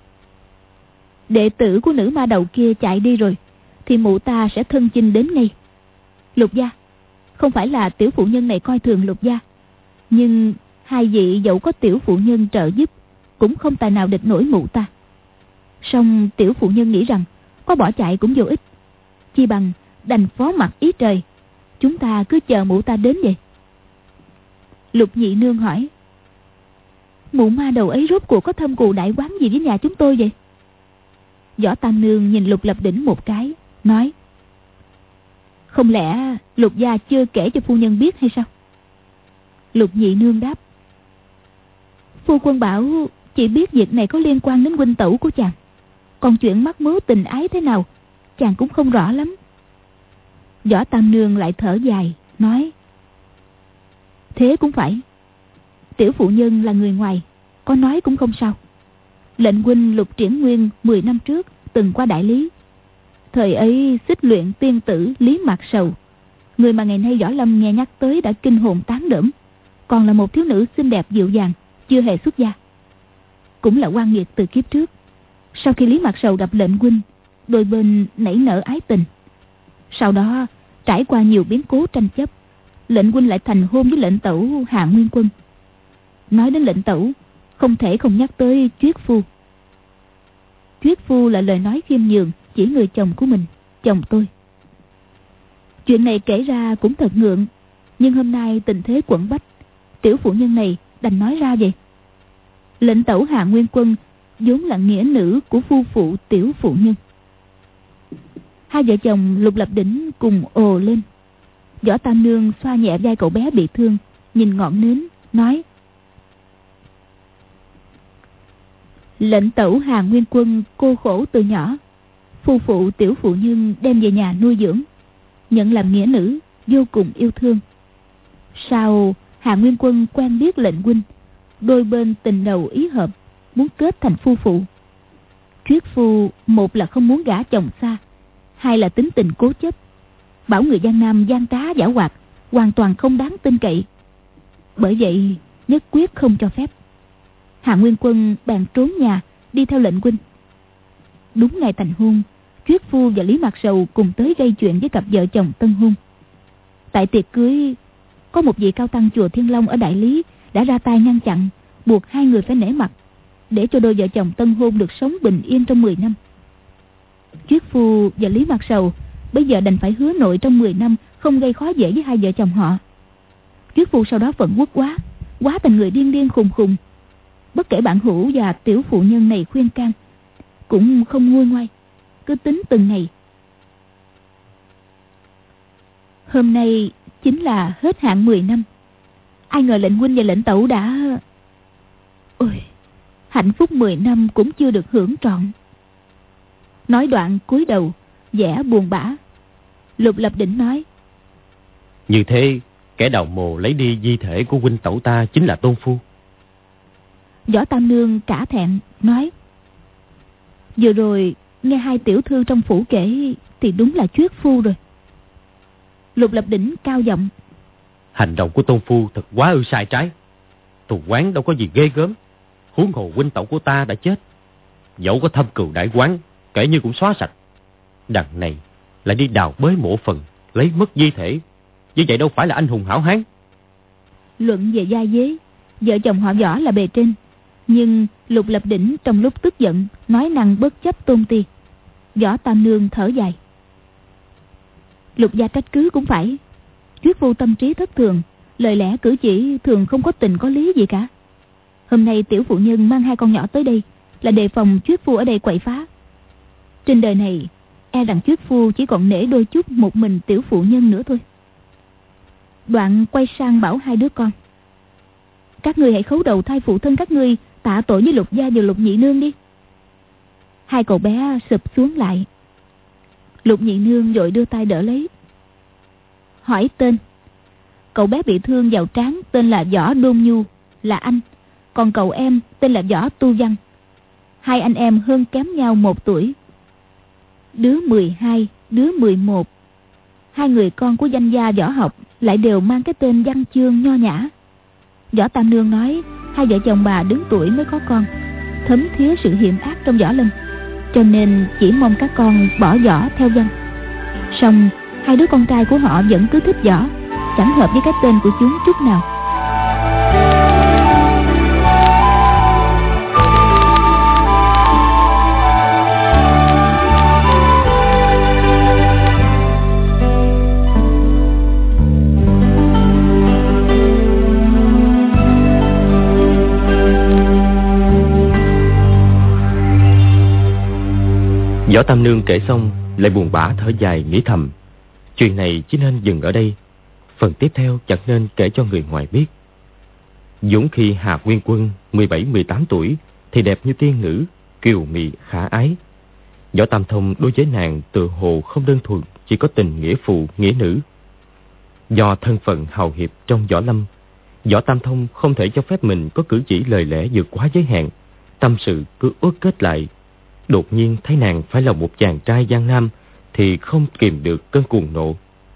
Đệ tử của nữ ma đầu kia chạy đi rồi, thì mụ ta sẽ thân chinh đến ngay. Lục gia, không phải là tiểu phụ nhân này coi thường Lục gia, nhưng hai vị dẫu có tiểu phụ nhân trợ giúp, cũng không tài nào địch nổi mụ ta. Song tiểu phụ nhân nghĩ rằng có bỏ chạy cũng vô ích, chi bằng đành phó mặc ý trời, chúng ta cứ chờ mụ ta đến vậy. Lục nhị nương hỏi: Mụ ma đầu ấy rốt cuộc có thâm cừu đại oán gì với nhà chúng tôi vậy? Võ Tam Nương nhìn Lục Lập Đỉnh một cái, nói: Không lẽ Lục gia chưa kể cho phu nhân biết hay sao? Lục nhị nương đáp: Phu quân bảo chỉ biết việc này có liên quan đến huynh tẩu của chàng, còn chuyện mắc mớ tình ái thế nào chàng cũng không rõ lắm. Võ Tam Nương lại thở dài nói: Thế cũng phải. Tiểu phụ nhân là người ngoài, có nói cũng không sao. Lệnh huynh Lục Triển Nguyên mười năm trước từng qua Đại Lý. Thời ấy Xích Luyện tiên tử Lý Mạc Sầu, người mà ngày nay Võ Lâm nghe nhắc tới đã kinh hồn tán đỡm, còn là một thiếu nữ xinh đẹp dịu dàng, chưa hề xuất gia. Cũng là oan nghiệt từ kiếp trước. Sau khi Lý Mạc Sầu gặp lệnh huynh, đôi bên nảy nở ái tình. Sau đó trải qua nhiều biến cố tranh chấp, lệnh huynh lại thành hôn với lệnh tẩu Hạ Nguyên Quân. Nói đến lệnh tẩu, không thể không nhắc tới Chuyết Phu. Chuyết Phu là lời nói khiêm nhường chỉ người chồng của mình, chồng tôi. Chuyện này kể ra cũng thật ngượng, nhưng hôm nay tình thế quẩn bách, tiểu phụ nhân này đành nói ra vậy. Lệnh tẩu Hạ Nguyên Quân vốn là nghĩa nữ của phu phụ tiểu phụ nhân. Hai vợ chồng Lục Lập Đỉnh cùng ồ lên. Võ Tam Nương xoa nhẹ vai cậu bé bị thương, nhìn ngọn nến nói: Lệnh tẩu Hạ Nguyên Quân cô khổ từ nhỏ, phu phụ tiểu phụ nhân đem về nhà nuôi dưỡng, nhận làm nghĩa nữ, vô cùng yêu thương. Sau Hạ Nguyên Quân quen biết lệnh huynh, đôi bên tình đầu ý hợp, muốn kết thành phu phụ. Chuyết Phu một là không muốn gả chồng xa, hai là tính tình cố chấp, bảo người Giang Nam gian trá giảo hoạt, hoàn toàn không đáng tin cậy. Bởi vậy nhất quyết không cho phép. Hạ Nguyên Quân bèn trốn nhà đi theo lệnh huynh. Đúng ngày thành hôn, Chuyết Phu và Lý Mạc Sầu cùng tới gây chuyện với cặp vợ chồng tân hôn. Tại tiệc cưới, có một vị cao tăng chùa Thiên Long ở Đại Lý đã ra tay ngăn chặn, buộc hai người phải nể mặt, để cho đôi vợ chồng tân hôn được sống bình yên trong mười năm. Chuyết Phu và Lý Mạc Sầu bây giờ đành phải hứa nội trong mười năm không gây khó dễ với hai vợ chồng họ. Chuyết Phu sau đó phẫn uất quá, quá thành người điên điên khùng khùng. Bất kể bạn hữu và tiểu phụ nhân này khuyên can, cũng không nguôi ngoai, cứ tính từng ngày. Hôm nay chính là hết hạn mười năm. Ai ngờ lệnh huynh và lệnh tẩu đã... Ôi, hạnh phúc mười năm cũng chưa được hưởng trọn. Nói đoạn cúi đầu, vẻ buồn bã. Lục Lập Đỉnh nói: Như thế, kẻ đào mồ lấy đi di thể của huynh tẩu ta chính là Tôn Phu. Võ Tam Nương cả thẹn nói: Vừa rồi nghe hai tiểu thư trong phủ kể thì đúng là Chuyết Phu rồi. Lục Lập Đỉnh cao giọng: Hành động của Tôn Phu thật quá ư sai trái. Thù oán đâu có gì ghê gớm. Huống hồ huynh tẩu của ta đã chết, dẫu có thâm cừu đại oán, kể như cũng xóa sạch. Đằng này lại đi đào bới mộ phần, lấy mất di thể, như vậy đâu phải là anh hùng hảo hán. Luận về gia dế, vợ chồng họ Võ là bề trên, nhưng Lục Lập Đỉnh trong lúc tức giận nói năng bất chấp tôn ti. Võ Tam Nương thở dài: Lục gia trách cứ cũng phải. Chuyết Phu tâm trí thất thường, lời lẽ cử chỉ thường không có tình có lý gì cả. Hôm nay tiểu phụ nhân mang hai con nhỏ tới đây là đề phòng Chuyết Phu ở đây quậy phá. Trên đời này e rằng Chuyết Phu chỉ còn nể đôi chút một mình tiểu phụ nhân nữa thôi. Đoạn quay sang bảo hai đứa con: Các ngươi hãy khấu đầu thay phụ thân các ngươi tạ tội với Lục gia và Lục nhị nương đi. Hai cậu bé sụp xuống lại. Lục nhị nương vội đưa tay đỡ lấy. Hỏi tên. Cậu bé bị thương vào trán tên là Võ Đôn Nhu, là anh. Còn cậu em tên là Võ Tu Văn. Hai anh em hơn kém nhau một tuổi. Đứa mười hai, đứa mười một. Hai người con của danh gia võ học lại đều mang cái tên văn chương nho nhã. Võ Tam Nương nói hai vợ chồng bà đứng tuổi mới có con, thấm thía sự hiểm ác trong võ lâm, cho nên chỉ mong các con bỏ võ theo dân. Song hai đứa con trai của họ vẫn cứ thích võ, chẳng hợp với cái tên của chúng chút nào. Võ Tam Nương kể xong lại buồn bã thở dài nghĩ thầm: Chuyện này chỉ nên dừng ở đây, phần tiếp theo chẳng nên kể cho người ngoài biết. Dũng khi Hà Nguyên Quân mười bảy mười tám tuổi thì đẹp như tiên nữ, kiều mị khả ái. Võ Tam Thông đối với nàng tự hồ không đơn thuần chỉ có tình nghĩa phụ nghĩa nữ. Do thân phận hào hiệp trong võ lâm, Võ Tam Thông không thể cho phép mình có cử chỉ lời lẽ vượt quá giới hạn, tâm sự cứ uất kết lại. Đột nhiên thấy nàng phải là một chàng trai Giang Nam thì không kìm được cơn cuồng nộ.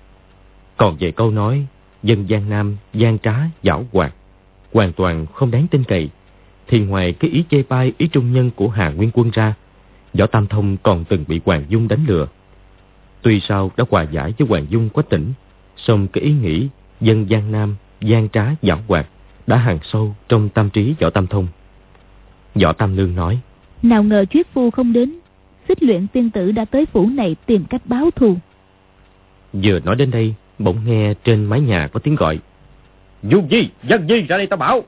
Còn về câu nói dân Giang Nam gian trá giảo hoạt, hoàn toàn không đáng tin cậy, thì ngoài cái ý chê bai ý trung nhân của Hà Nguyên Quân ra, Võ Tam Thông còn từng bị Hoàng Dung đánh lừa. Tuy sau đã hòa giải với Hoàng Dung Quách Tỉnh, song cái ý nghĩ dân Giang Nam gian trá giảo hoạt đã hằn sâu trong tâm trí Võ Tam Thông. Võ Tam Nương nói: Nào ngờ Chuyết Phu không đến, Xích Luyện tiên tử đã tới phủ này tìm cách báo thù. Vừa nói đến đây, bỗng nghe trên mái nhà có tiếng gọi: Dung Di, Dân Di, ra đây tao bảo.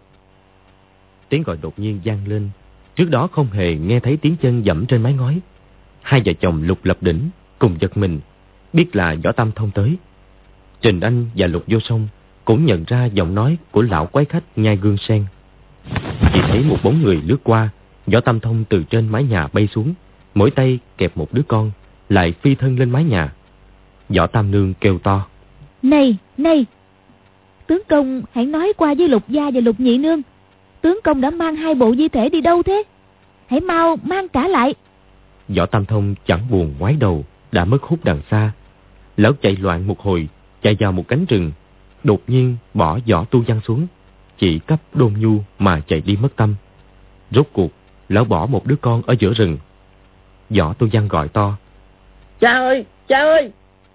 Tiếng gọi đột nhiên vang lên, trước đó không hề nghe thấy tiếng chân dẫm trên mái ngói. Hai vợ chồng Lục Lập Đỉnh cùng giật mình, biết là Võ Tam Thông tới. Trình Anh và Lục Vô Song cũng nhận ra giọng nói của lão quái khách nhai gương sen. Chỉ thấy một bóng người lướt qua, Võ Tam Thông từ trên mái nhà bay xuống, mỗi tay kẹp một đứa con, lại phi thân lên mái nhà. Võ Tam Nương kêu to: Này, này, tướng công hãy nói qua với Lục gia và Lục nhị nương, tướng công đã mang hai bộ di thể đi đâu thế? Hãy mau mang trả lại. Võ Tam Thông chẳng buồn ngoái đầu, đã mất hút đằng xa. Lão chạy loạn một hồi, chạy vào một cánh rừng, đột nhiên bỏ Võ Tu Văn xuống, chỉ cấp Đôn Nhu mà chạy đi mất tâm. Rốt cuộc lão bỏ một đứa con ở giữa rừng. Võ Tu Văn gọi to: Cha ơi, cha ơi!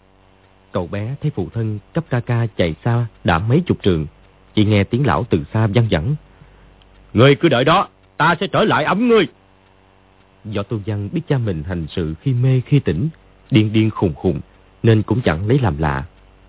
Cậu bé thấy phụ thân cấp ca ca chạy xa đã mấy chục trường, chỉ nghe tiếng lão từ xa văng vẳng: Ngươi cứ đợi đó, ta sẽ trở lại ấm ngươi. Võ Tu Văn biết cha mình hành sự khi mê khi tỉnh, điên điên khùng khùng, nên cũng chẳng lấy làm lạ.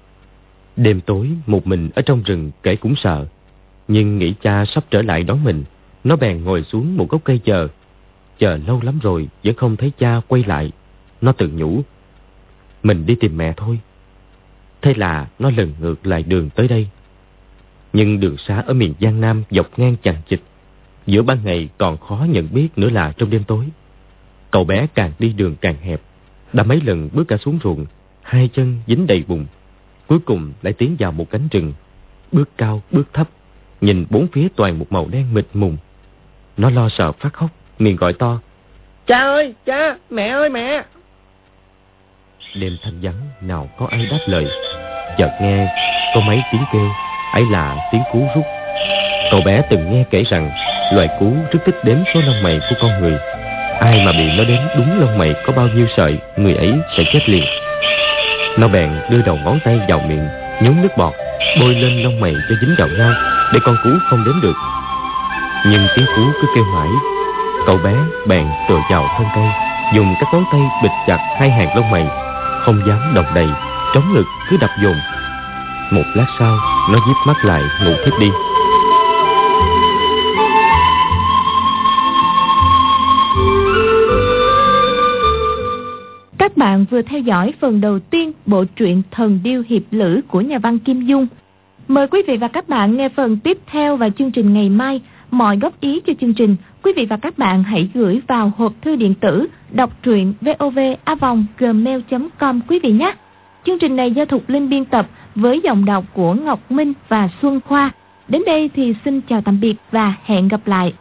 Đêm tối một mình ở trong rừng kể cũng sợ, nhưng nghĩ cha sắp trở lại đón mình, nó bèn ngồi xuống một gốc cây chờ. Chờ lâu lắm rồi vẫn không thấy cha quay lại. Nó tự nhủ: Mình đi tìm mẹ thôi. Thế là nó lần ngược lại đường tới đây. Nhưng đường xá ở miền Giang Nam dọc ngang chằng chịt, giữa ban ngày còn khó nhận biết nữa là trong đêm tối. Cậu bé càng đi đường càng hẹp, đã mấy lần bước cả xuống ruộng, hai chân dính đầy bùn. Cuối cùng lại tiến vào một cánh rừng, bước cao bước thấp, nhìn bốn phía toàn một màu đen mịt mùng. Nó lo sợ phát khóc, miệng gọi to: Cha ơi, cha, mẹ ơi mẹ. Đêm thanh vắng, nào có ai đáp lời. Chợt nghe có mấy tiếng kêu, ấy là tiếng cú rút. Cậu bé từng nghe kể rằng loài cú rất thích đếm số lông mày của con người. Ai mà bị nó đếm đúng lông mày có bao nhiêu sợi, người ấy sẽ chết liền. Nó bèn đưa đầu ngón tay vào miệng, nhúng nước bọt, bôi lên lông mày cho dính vào nhau, để con cú không đếm được. Nhưng tiếng cú cứ kêu mãi. Cậu bé bèn tựa vào thân cây, dùng các ngón tay bịt chặt hai hàng lông mày, không dám động đậy, trống ngực cứ đập dồn. Một lát sau, nó díp mắt lại ngủ thiếp đi. Các bạn vừa theo dõi phần đầu tiên bộ truyện Thần Điêu Hiệp Lữ của nhà văn Kim Dung. Mời quý vị và các bạn nghe phần tiếp theo vào chương trình ngày mai. Mọi góp ý cho chương trình, quý vị và các bạn hãy gửi vào hộp thư điện tử đọc truyện vov a vòng gmail chấm com quý vị nhé. Chương trình này do Thục Linh biên tập với giọng đọc của Ngọc Minh và Xuân Khoa. Đến đây thì xin chào tạm biệt và hẹn gặp lại.